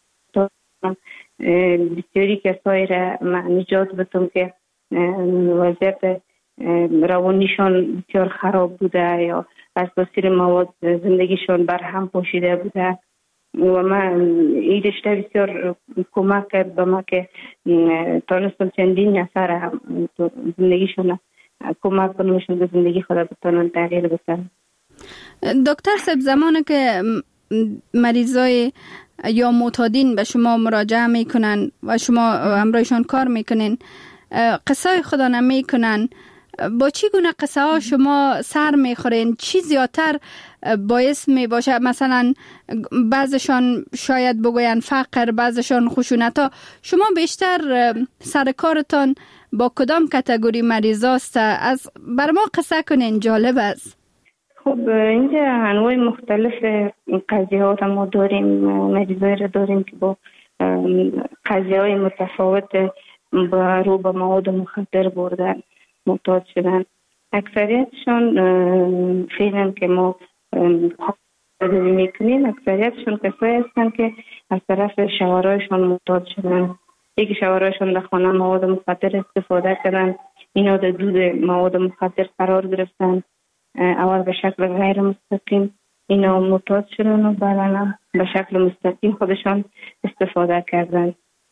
بسیاری کسایی را نجات بدم که وضعیت روانیشان بسیار خراب بوده یا از تاثیر مواد زندگیشان برهم پاشیده بوده و من این رشته بسیار کمک کرد به ما که تانستم چندین نفر زندگیشان کمک کنمشون به زندگی خود بتانن تغییر بدن.
دکتر صاحب، زمانی که مریضای یا معتادین به شما مراجعه میکنن و شما همراهشان کار میکنین، قصه خدا نمیکنن، با چی گونه قصه ها شما سر میخورین؟ چی زیادتر باعث می باشه؟ مثلا بعضشان شاید بگوین فقر، بعضشان خشونت ها. شما بیشتر سر کارتان با کدام کاتگوری مریضاست؟ از بر ما قصه کنین، جالب است.
خب اینجا انواع مختلف قضیه ها ما داریم، مریضای را داریم که با قضیه های متفاوت رو به مواد مخدر بردن معتاد شدن. اکثریتشان فعلا که ما تداوی میکنیم اکثریتشان کسایی هستند که از طرف شوهرایشان معتاد شدن. یکی شوهرایشان در خانه مواد مخدر استفاده کردن، اینا در دود مواد مخدر قرار گرفتن، اول به شکل غیر مستقیم اینا معتاد شدن و بعدا به شکل مستقیم خودشان استفاده کردن.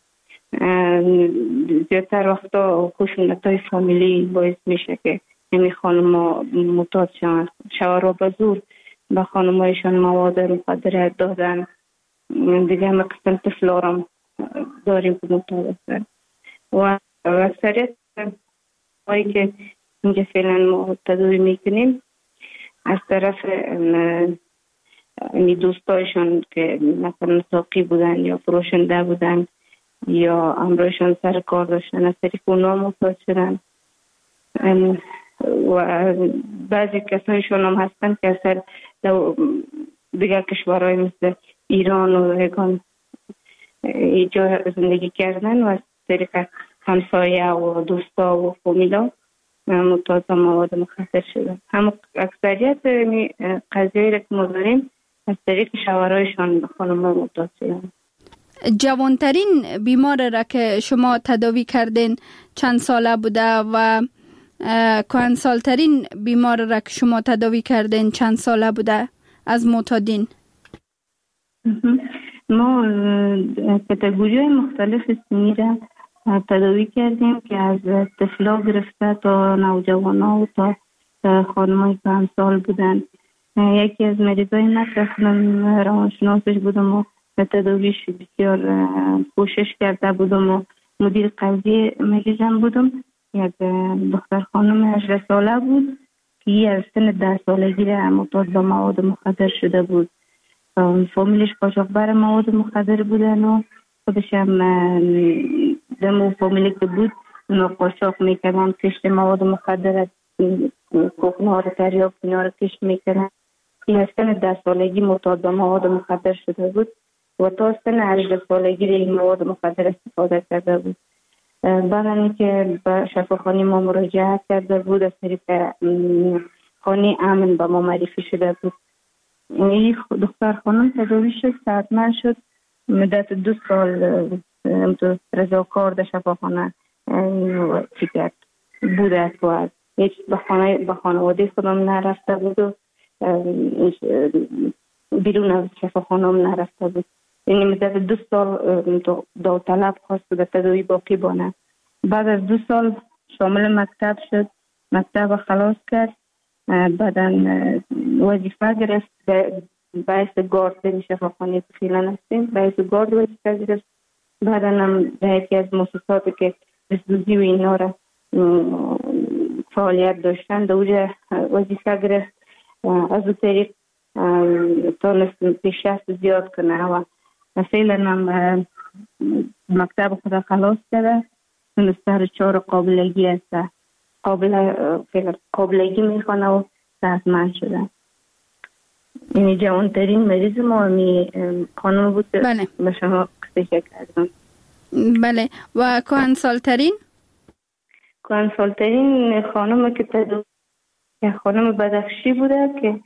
زیادتر وقتا خشونت‌های فامیلی باعث میشه که این خانم‌ها معتاد شدن. شوهرها به زور به خانم‌هایشان مواد مخدر دادن. دیگه هم قسم طفلارم داریم که معتاد هستن و اکثریت هایی که اینجا فعلا ما تداوی میکنیم از طرف دوستایشان که مثلا ساقی بودن یا فروشنده بودن یا همراهشان سر کار داشتن، از طریق اونا معتاد شدن و بعضی کسایشون هم هستن که اصلا دیگر کشورهای مثل ایران و هگان اینجا زندگی کردن و از طریق همسایه و دوستا و فامیلا معتاد مواد مخدر شدن. هم اکثریت قضیه را که ما داریم از طریق شوهرایشان خانم‌ها معتاد شدن.
جوانترین بیمار را که شما تداوی کردین چند ساله بوده و کهنسالترین بیمار را که شما تداوی کردین چند ساله بوده از معتادین؟
ما کاتگوری مختلف سنی را تداوی کردیم که از طفلا گرفته تا نوجوانا و تا خانمای کهنسال بودن. یکی از مریضای مطرح روانشناسش بودم و تداویش بسیار کوشش کرده بودم و مدیر قضیه مریضم بودم. یک دختر خانم 18 ساله بود که از سن 10 سالگی معتاد به مواد مخدر شده بود. فامیلش قاچاقبر مواد مخدر بودن و خودش هم دمو فامیلی که بود اونا قاچاق میکردن، کشت مواد مخدر کوکنار تریاک اینا رو کشت میکردن. این از سن 10 سالگی معتاد به مواد مخدر شده بود و تا سن 18 سالگی این مواد مخدر استفاده کرده بود. بعد اینکه به شفاخانه ما مراجعه کرده بود از طریق خانه امن به ما معرفی شده بود. این دختر خانم تداوی شد، صحتمند شد، مدت 2 سال رضاکار در شفاخانه چیکار بوده و هیچ به خانواده خودم نرفته بود و بیرون از شفاخانه هم نرفته بود. یعنی مدت 2 سال داوطلب خواست به تداوی باقی بانه. بعد از 2 سال شامل مکتب شد، مکتب خلاص کرد، بعدا وظیفه گرفت باعث گارد در شفاخانه فعلا هستیم، باعث گارد وظیفه گرفت. بعدا هم در یکی از مؤسساتی که بسدوزی و اینا را فعالیت داشتن در اونجا وظیفه گرفت. از اون طریق تونست پیشرفت زیاد کنه و فعلا هم مکتب خود خلاص کرده، تونسته 4 قابلگی هست، قابلگی میخوانه و صحتمند شده. این جوانترین مریض ما می خانم بود که به شما قصه کردم.
بله. و کهنسالترین خانم که خانم بدخشی بوده که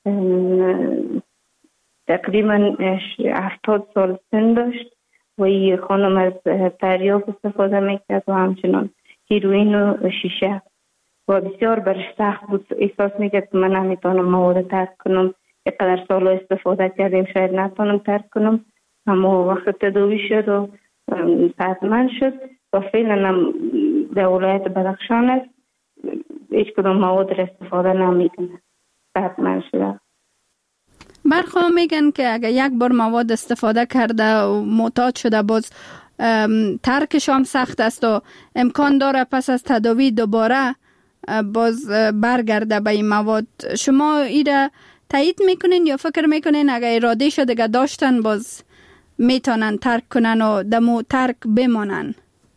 تقریبا 70 سال سن داشت و این خانم از تریاک استفاده میکرد و همچنان هیروئین و شیشه و بسیار برش سخت بود. احساس میکرد که من نمیتونم مواد ترک کنم، اینقدر سال استفاده کردیم شاید نتونم ترک کنم. اما وقت تداوی شد و صحتمند شد و فعلا هم در ولایت بدخشان است، هیچ کدام مواد را استفاده نمیکنه، صحتمند شده. برخواه میگن که اگر یک بار مواد استفاده کرده و معتاد شده باز ترکش هم سخت است و امکان داره پس از تداوی دوباره باز برگرده به این مواد. شما ایره تایید میکنین یا فکر میکنین اگر اراده شده که داشتن باز میتونن ترک کنن و دمو ترک بمانن؟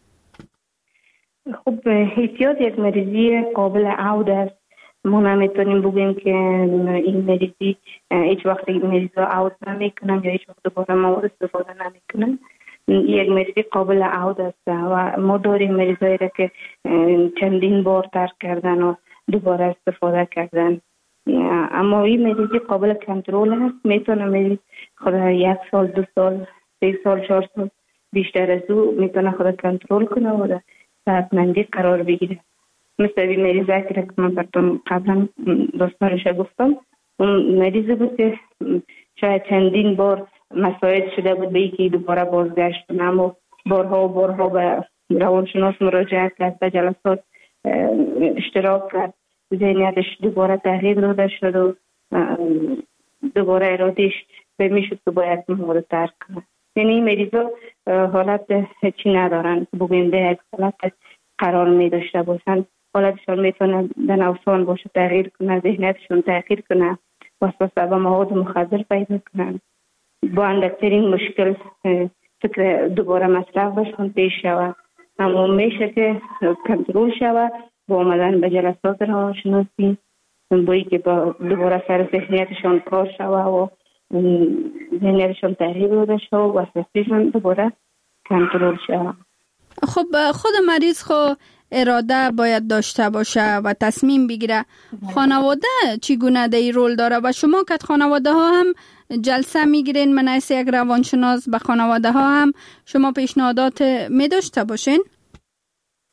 خب احتیاط یک مریضی قابل عود است. ما نمیتونیم بگیم که این مریضی هیچ وقت این مریض را عود نمیکنن یا هیچ وقت دوباره مواد استفاده نمیکنن. یک مریضی قابل عود است و ما داریم مریضایی را که چندین بار ترک کردن و دوباره استفاده کردن. اما این مریضی قابل کنترل است. میتونه مریض خود 1 سال 2 سال 3 سال 4 سال بیشتر از او میتونه خود کنترل کنه و در صحتمندی قرار بگیره. مثل این مریضی که من براتون قبلا داستانش گفتم، اون مریضی بود که شاید چندین بار مساعد شده بود به اینکه دوباره بازگشت کنه، اما بارها به روانشناس مراجعه کرد، به جلسات اشتراک کرد، ذهنیتش دوباره تغییر داده شد و دوباره ارادهش به میشد که باید مواد ترک کنه. یعنی این مریضا حالت چی ندارن که بگویم در یک حالت قرار می داشته باشن. حالتشان میتونه در نوسان باشه، تغییر کنه، ذهنیتشون تغییر کنه، وسوسه به مواد مخدر پیدا کنن. با اندکترین مشکل فکر دوباره مصرف بشون پیش شود. اما میشه که کنترل شود با آمدن به جلسات روانشناسی، بایی که با دوباره سر ذهنیتشان کار شود و ذهنیتشان تغییر داده شود و وسوسهشان دوباره کنترل شود.
خب خود مریض اراده باید داشته باشه و تصمیم بگیره. خانواده چگونه در این رول داره و شما که خانواده ها هم جلسه میگیرین من از یک روانشناس به خانواده ها هم شما پیشنهادات می داشته باشین؟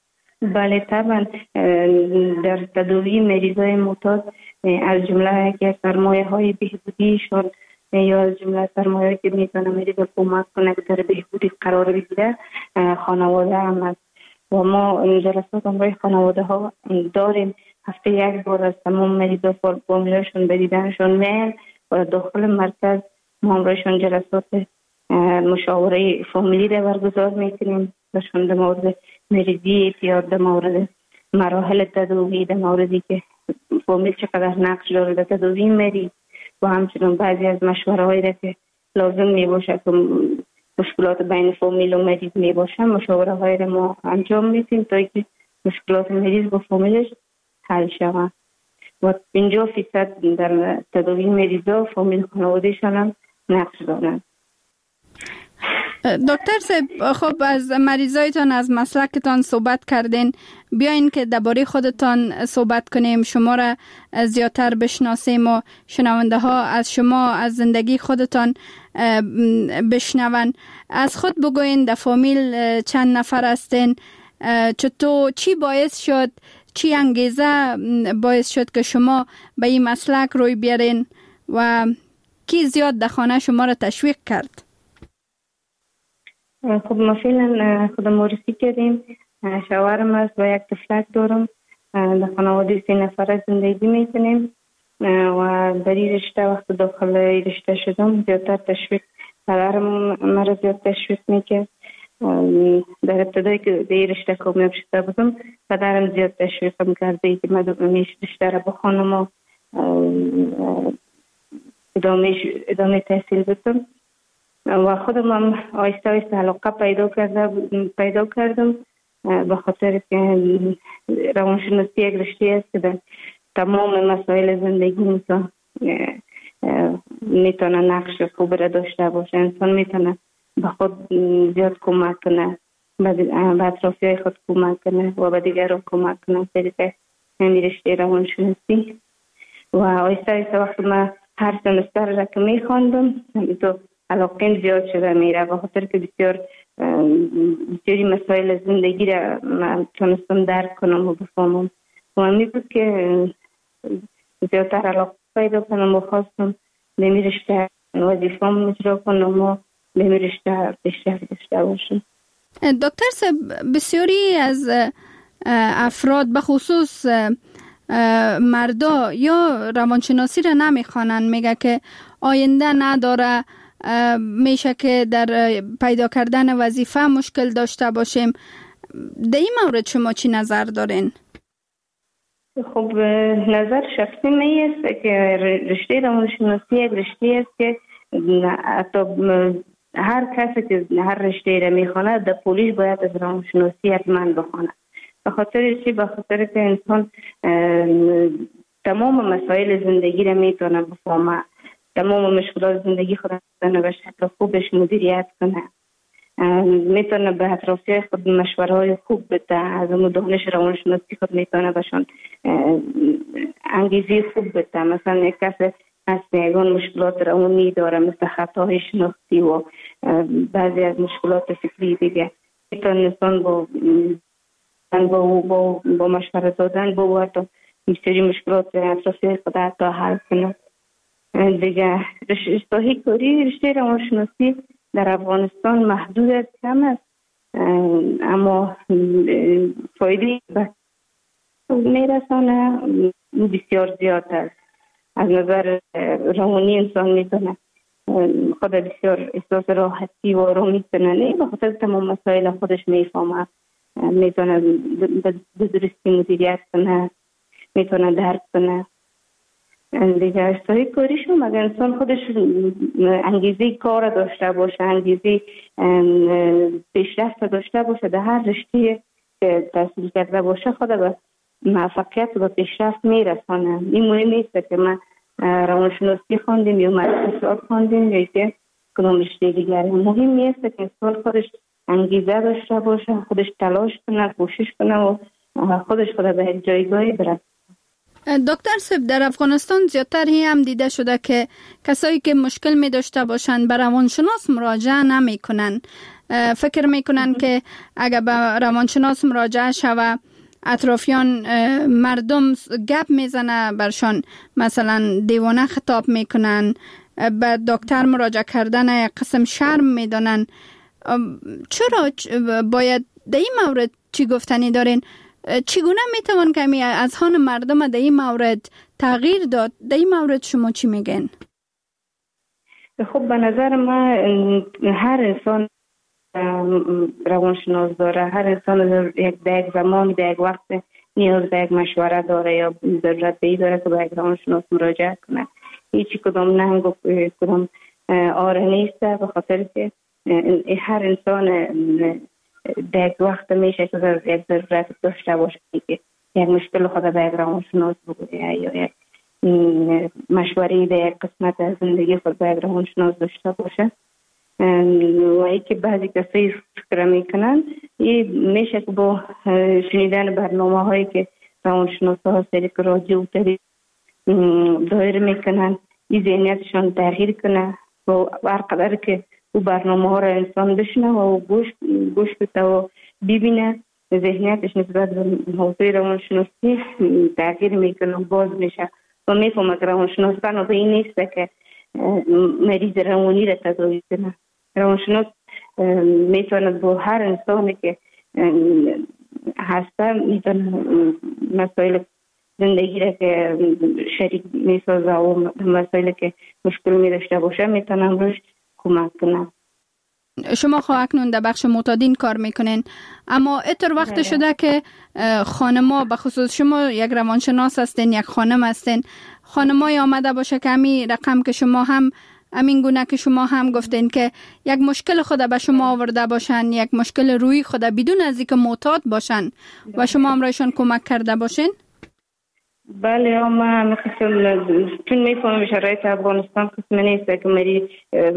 بله طبعا در تداوی مریضای معتاد از جمله یکی از سرمایه‌های بهبودیشان یا از جمله سرمایه‌ای که میتونه مریض کمک کنه که در بهبودی قرار بگیره خانواده هم است و ما جلسات امروز خانواده ها داریم. هفته یک بار از تمام مریضا فامیلاشون به دیدنشون میان و داخل مرکز ما امروزشون جلسات مشاوره فامیلی را برگزار میکنیم بهشون در مورد مریضی اعتیاد، در مورد مراحل تداوی، در موردی که فامیل چقدر نقش داره در تداوی مریض و همچنین بعضی از مشوره هایی را که لازم می باشه که مشکلات بین فامیل و مریض می باشه مشاوره هایی را ما انجام میدیم تا اینکه مشکلات مریض با فامیلش حل شود و 50% در تداوی مریضا فامیل خانوادهشان هم نقش دارند.
دکتر صاحب، خب از مریضایتان از مسلکتان صحبت کردین، بیاین که درباره خودتان صحبت کنیم، شما را زیادتر بشناسیم و شنونده ها از شما از زندگی خودتان بشنون. از خود بگوین در فامیل چند نفر هستین؟ چطور چی باعث شد، چی انگیزه باعث شد که شما به این مسلک روی بیارین و کی زیاد در خانه شما را تشویق کرد؟
خب ما فعلا خودم معرفی کردیم. شوهرم است و یک طفلک دارم. در خانواده 3 نفره زندگی میکنیم و در این رشته وقت داخل رشته شدم زیادتر تشویق پدرم مرا زیاد تشویق میکرد. در ابتدایی که در این رشته کامیاب شده بودم پدرم زیاد تشویقم کرده که من رشته را بخوانم و ادامه تحصیل بدم و خودم هم آیسته آیسته علاقه پیدا کردم به خاطر که روانشناسی یک رشته است که در تمام مسائل زندگی میتونه نقش خوب را داشته باشه. انسان میتونه به خود زیاد کمک کنه، به اطرافیای خود کمک کنه و به دیگران کمک کنه. طریقه همین رشته روانشناسی و آیسته آیسته وقتی من هر سمستر را که میخواندم تو علاقه زیاد شده میره به خاطر که بسیاری مسائل زندگی را من تونستم درک کنم و بفهمم و می بود که زیادتر علاقه پیدا کنم و خواستم به می رشته وظیفه‌ام اجرا کنم و به می رشته پیشرفت داشته باشم.
دکتر صاحب، بسیاری از افراد به خصوص مردا یا روانشناسی را نمیخوانند، میگه که آینده نداره، میشه که در پیدا کردن وظیفه مشکل داشته باشیم. در این مورد شما چی نظر دارین؟
خب نظر شخصی می است که رشته روانشناسی یک رشته است که حتی هر کسی که هر رشته را میخواند در پولیش باید از روانشناسی حتما بخواند. به خاطر چی؟ به خاطر که انسان تمام مسائل زندگی را میتونه بفهمه، تمام مشکلات زندگی خود را به شکل خوبش مدیریت کنه، میتونه به اطرافیای خود مشوره های خوب بده، از اون دانش روانشناسی خود میتونه بهشون انگیزه خوب بده. مثلا یک کس از یگان مشکلات روانی داره مثل خطاهای شناختی و بعضی از مشکلات فکری دیگه، میتونه انسان با مشوره دادن با حتی بسیاری مشکلات اطرافیای خود حتی حل کنه. دیگه رشته روانشناسی در افغانستان محدود است، کم است، اما فایده به میرسانه بسیار زیاد است. از نظر روانی انسان میتونه خود بسیار احساس راحتی و آرامی کنه، به خاطر تمام مسائل خودش میفهمه، میتونه به درستی مدیریت کنه، میتونه درک کنه. دیگه اشتهای کاریشون اگر انسان خودش انگیزه کار داشته باشه، انگیزه پیشرفت داشته باشه در هر رشته که تحصیل کرده باشه خود به موفقیت و پیشرفت میرسانه. این مهم نیست که من روانشناسی خواندیم یا اقتصاد خواندیم یا که کدام رشته دیگری. مهم نیست که انسان خودش انگیزه داشته باشه، خودش تلاش کنه، کوشش کنه و خودش خود به جایگاهی برسه.
دکتر صاحب، در افغانستان زیادتر هم دیده شده که کسایی که مشکل می داشته باشند به روانشناس مراجعه نمی کنن. فکر می کنن که اگر به روانشناس مراجعه شوه اطرافیان مردم گپ میزنه برشان، مثلا دیوانه خطاب میکنن، به دکتر مراجعه کردن یک قسم شرم میدانن. چرا باید در این مورد چی گفتنی دارین؟ چگونه میتوان کمی از هان مردم در این مورد تغییر داد؟ در این مورد شما چی میگن؟
خب به نظر من هر انسان روانشناس داره، هر انسان در یک زمان، در یک وقت نیاز به یک مشوره داره یا ضرورت به این داره که به یک روانشناس مراجعه کنه. هیچی کدام ننگ و کدام آره نیست، به خاطر که هر انسان در یک وقت میشه که یک ضرورت داشته باشه که یک مشکل خود به یک روانشناس بگویه یا یک مشوره در یک قسمت از زندگی خود به یک روانشناس داشته باشه. و ای که بعضی کسی فکر میکنن میشه که با شنیدن برنامه هایی که روانشناس ها سری که رادیو تری دایر میکنن این ذهنیتشان تغییر کنه و هر قدر که او برنامه ها را انسان بشنه و گوش بده و ببینه، ذهنیتش نسبت به حوزه روانشناسی تغییر میکنه و باز میشه و میفهمه که روانشناس به این نیست که مریض روانی را تداوی کنه. روانشناس میتواند با هر انسانی که هسته میتونه مسائل زندگی را که شریک میسازه و مسائل که مشکل میداشته باشه میتونم روش کمک کنم.
شما اکنون در بخش معتادین کار میکنین، اما اتر وقت شده که خانما، به خصوص شما یک روانشناس هستین، یک خانم هستین، خانمای آمده باشه که همین رقم که شما هم همین گونه که شما هم گفتین که یک مشکل خود به شما آورده باشن، یک مشکل روی خود بدون از اینکه معتاد باشن و شما هم رایشان کمک کرده باشین؟
بله، ما مثلا چون میفهمم شرایط افغانستان قسم نیست که مری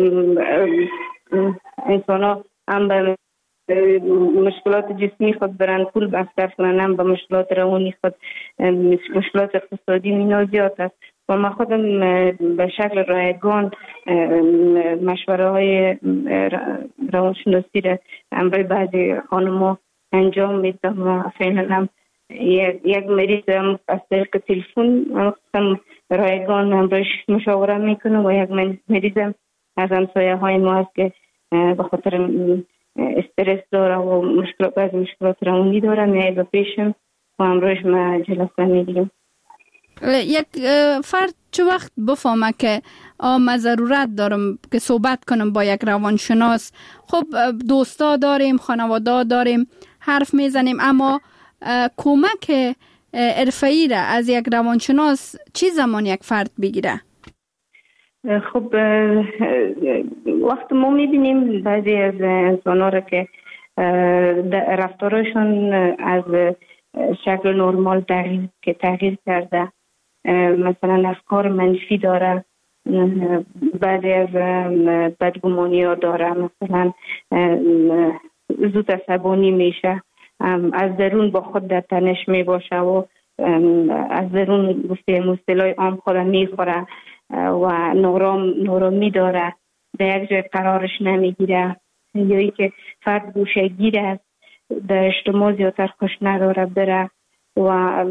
انسان ها هم به مشکلات جسمی خود برن پول مصرف کنن، هم به مشکلات روانی خود، مشکلات اقتصادی مینا زیاد است و ما خودم به شکل رایگان مشوره های روانشناسی را همراه بعضی خانم‌ها انجام میدم و فعلا هم یک مریض از طریق تلفن رایگان همراهش مشاوره میکنم و یک مریض از همسایه های ما هست که به خاطر استرس داره و مشکلات روانی داره، میای به پیشم و همراهش ما جلسه میگیریم.
یک فرد چه وقت بفهمه که من ضرورت دارم که صحبت کنم با یک روانشناس؟ خب دوستا داریم، خانواده داریم، حرف میزنیم، اما کمک حرفه‌ای را از یک روانشناس چی زمان یک فرد بگیره؟
خب وقت ما میبینیم بعضی از انسان‌ها را که رفتارشون از شکل نرمال تغییر کرده، مثلا افکار منفی داره، بعضی از بدگمانی ها داره، مثلا زود عصبانی میشه، از درون با خود در تنش می باشه و از درون گفته مصطلح عام خود میخوره و نورامی داره، در یک جای قرارش نمیگیره، یا ای که فرد گوشه گیر است، در اجتماع زیادتر خوش نداره بره و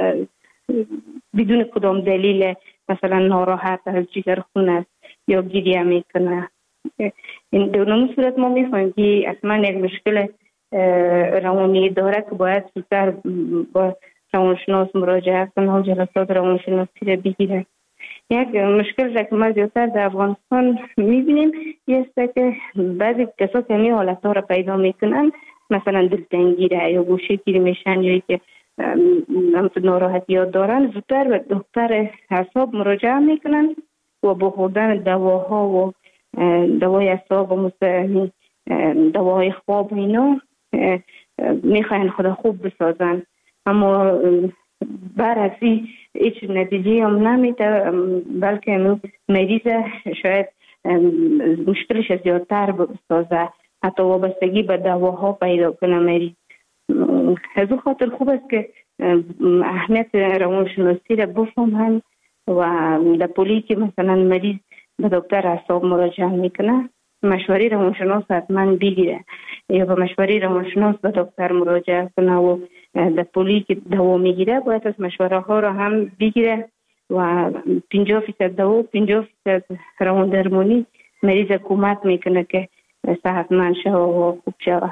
بدون کدام دلیل مثلا ناراحت از جگر خون است یا گریه میکنه. این در صورت ما میفهمیم که اصلا یک مشکل روانی داره که باید زودتر با روانشناس مراجعه کنه و جلسات روانشناسی را بگیره. یک مشکل را که ما زیادتر در افغانستان میبینیم است که بعضی کسا که همین حالت ها را پیدا میکنن، مثلا دلتنگی را یا گوشه گیری میشن یا که ناراحتی ها دارن، زودتر به دکتر اعصاب مراجعه میکنن و با خوردن دواها و دوای اعصاب و دواهای خواب اینا میخواین خدا خوب بسازن، اما برعکسی هیچ نتیجه هم نمیده، بلکه مریض شاید مشکلش زیادتر بسازه، حتی وابستگی به دواها پیدا کنه مریض. از اون خاطر خوب است که اهمیت روانشناسی را بفهمن و در پولی که مثلا مریض به دکتر اعصاب مراجعه میکنه مشوره روانشناس حتما بگیره یا به مشوره روانشناس به دکتر مراجعه کنه و در پولی که دوا میگیره باید از مشوره ها را هم بگیره و 50% دوا 50% روان درمانی مریض کمک میکنه که صحتمند شوه و خوب شوه.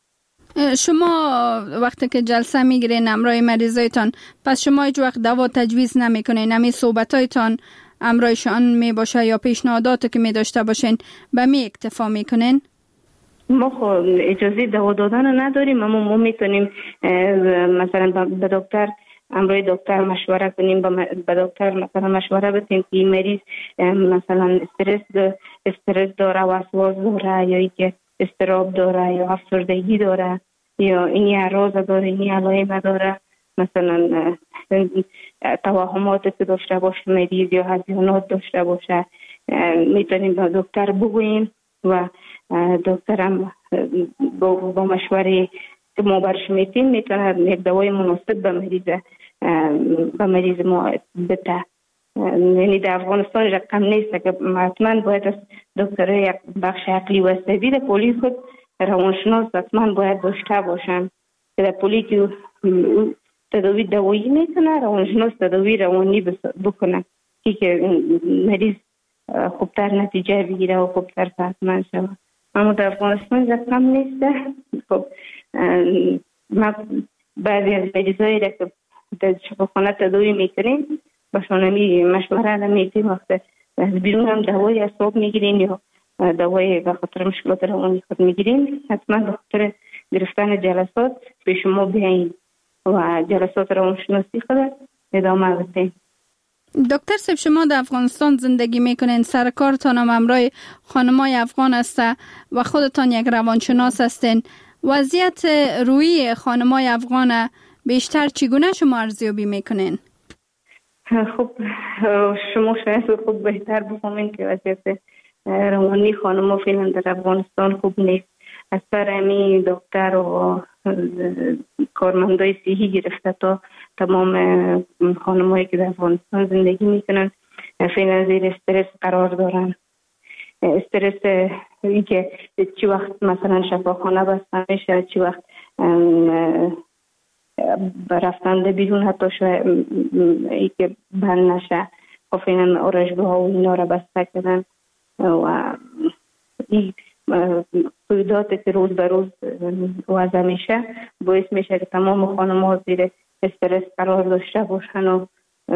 شما وقتی که جلسه میگیرین همراه مریضایتان پس شما هیچ وقت دوا تجویز نمیکنین؟ همین صحبتایتان همراهشان می باشه یا پیشنهاداتی که می داشته باشین به می اکتفا میکنین؟
ما خب اجازه دوا دادن نداریم، اما ما میتونیم مثلا به دکتر همراه دکتر مشوره کنیم، به دکتر مثلا مشوره بدیم که این مریض مثلا استرس داره، وسواس داره یا اینکه اضطراب داره یا افسردگی داره یا این اعراض داره، این علائم داره، مثلا توهماتی که داشته باشه مریض یا هزیانات داشته باشه میتونیم به دکتر بگوییم و دکتر هم با مشوره که ما برش میتیم میتونه یک دوای مناسب به مریض ما بده. یعنی در افغانستان رقم نیست که حتما باید از دکتر یک بخش عقلی و عصبی در پلیس خود روانشناس حتما باید داشته باشن که در پلیس که تداوی دوایی میکنه روانشناس تداوی روانی بکنه که مریض خوبتر نتیجه بگیره و خوبتر صحتمند شود. اما در افغانستان رقم نیست. خب ما بعضی از مریضایی را که در شفاخانه تداوی میکنیم باشون مشوره نمیتیم، وقت بیرون هم دوای اعصاب میگیرین یا دوای به خاطر مشکلات روانی خود میگیرین حتما به خاطر گرفتن جلسات به شما بیاین و جلسات روانشناسی خود ادامه بدین.
دکتر صاحب شما در افغانستان زندگی میکنین، سر کارتان هم همراه خانمای افغان است و خودتان یک روانشناس هستین. وضعیت روحی خانمای افغان بیشتر چگونه شما ارزیابی میکنین؟
خب شما شاید خود بهتر بفهمین که وضعیت روانی خانم‌ها فعلا در افغانستان خوب نیست. از سر امی دکتر و کارمندای صحی گرفته تا تمام خانم‌هایی که در افغانستان زندگی میکنن فعلا زیر استرس قرار دارن. استرس این که چی وقت مثلا شفاخانه بسته میشه، چی وقت رفتن بیرون حتی شاید ای که بند نشه و فعلا آرایشگاه ها و اینا را بسته کردن و این قیوداتی که روز به روز وضع میشه باعث میشه که تمام خانم ها زیر استرس قرار داشته باشن و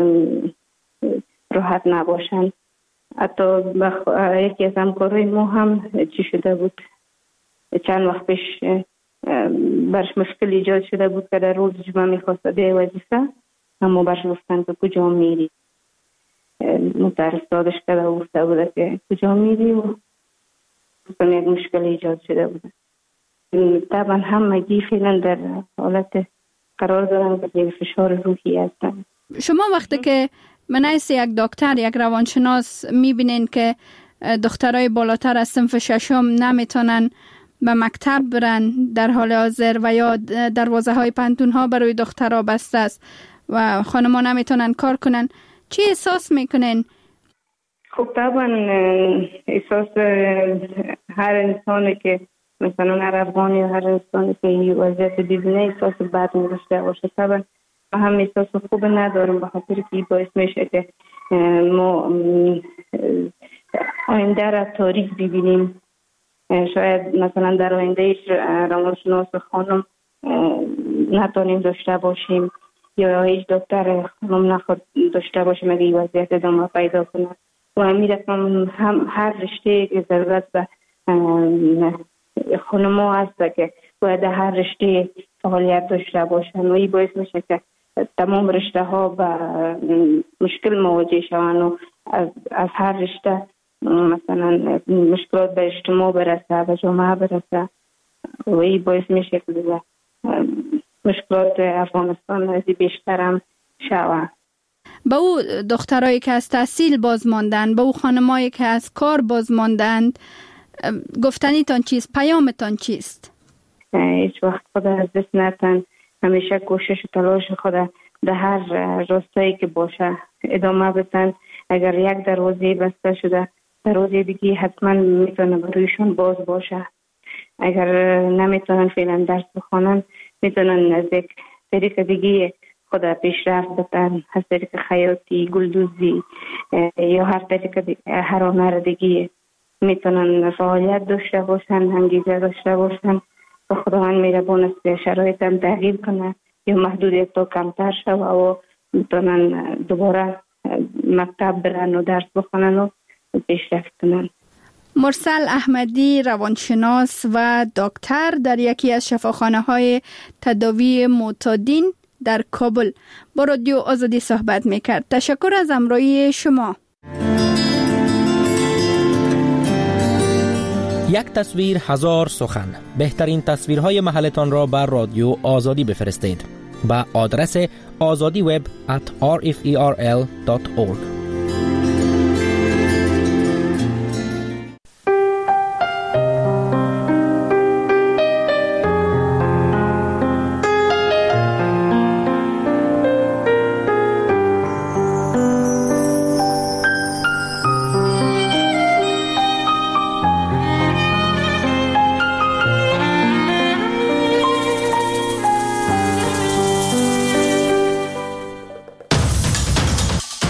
راحت نباشن. حتی یکی از همکارای ما هم چی شده بود چند وقت پیش برش مشکل ایجاد شده بود که در روز جمعه میخواست به وظیفه اما برش گفتن که کجا میری، مترسادش کرده و گفته بوده که کجا میری و یک مشکل ایجاد شده بوده. طبعا همگی فعلا در حالت قرار دارن که زیر فشار روحی هستن.
شما وقتی که منعیس یک دکتر یک روانشناس میبینین که دخترای بالاتر از صنف ششم نمیتونن به مکتب برن در حال حاضر و یا دروازه های پانتون ها برای دخترها بسته است و خانم‌ها نمیتونن کار کنن، چی احساس میکنین؟
خب طبعا احساس هر انسانی که مثلا هر افغانی یا هر انسانی که این وضعیت ببینه احساس بد می‌داشته باشه. طبعا ما هم احساس خوب ندارم به خاطر که باعث میشه که ما آینده را تاریک ببینیم. شاید مثلا در آینده روانشناس خانم نتونیم داشته باشیم یا هیچ دکتر خانم نخود داشته باشیم اگه این وضعیت ادامه پیدا کنه و همین رقم هم هر رشته که ضرورت به خانم ها هست که باید هر رشته فعالیت داشته باشن و این باعث میشه که تمام رشته ها به مشکل مواجه شوند و از هر رشته مثلا مشکلات به اجتماع برسه، به جامعه برسه و این باعث میشه که مشکلات افغانستان از بیشتر هم شود.
به او دخترایی که از تحصیل باز ماندن، به او خانمایی که از کار باز ماندند، گفتنیتان چیست؟ پیامتان چیست؟
هیچ وقت خود از دست نتن، همیشه کوشش و تلاش خود در هر راستایی که باشه ادامه بدن. اگر یک دروازه بسته شده در روز دیگه حتما میتونه برویشون باز باشه. اگر نمیتونن فعلا درس بخونن میتونن از یک طریق دیگه خدا پیشرفت بتن، از طریق خیاطی، گلدوزی یا هر طریق هر هنر دیگه میتونن فعالیت داشته باشن، انگیزه داشته باشن و خداوند مهربان است شرایط هم تغییر کنه یا محدودیت تو کمتر شوه و میتونن دوباره مکتب برن و درس بخونن و پیشرفت کنن.
مرسل احمدی روانشناس و دکتر در یکی از شفاخانه‌های تداوی معتادین در کابل با رادیو آزادی صحبت میکرد. تشکر از همراهی شما.
یک تصویر هزار سخن. بهترین تصویرهای محلتان را بر رادیو آزادی بفرستید. با آدرس azadiweb@rferl.org.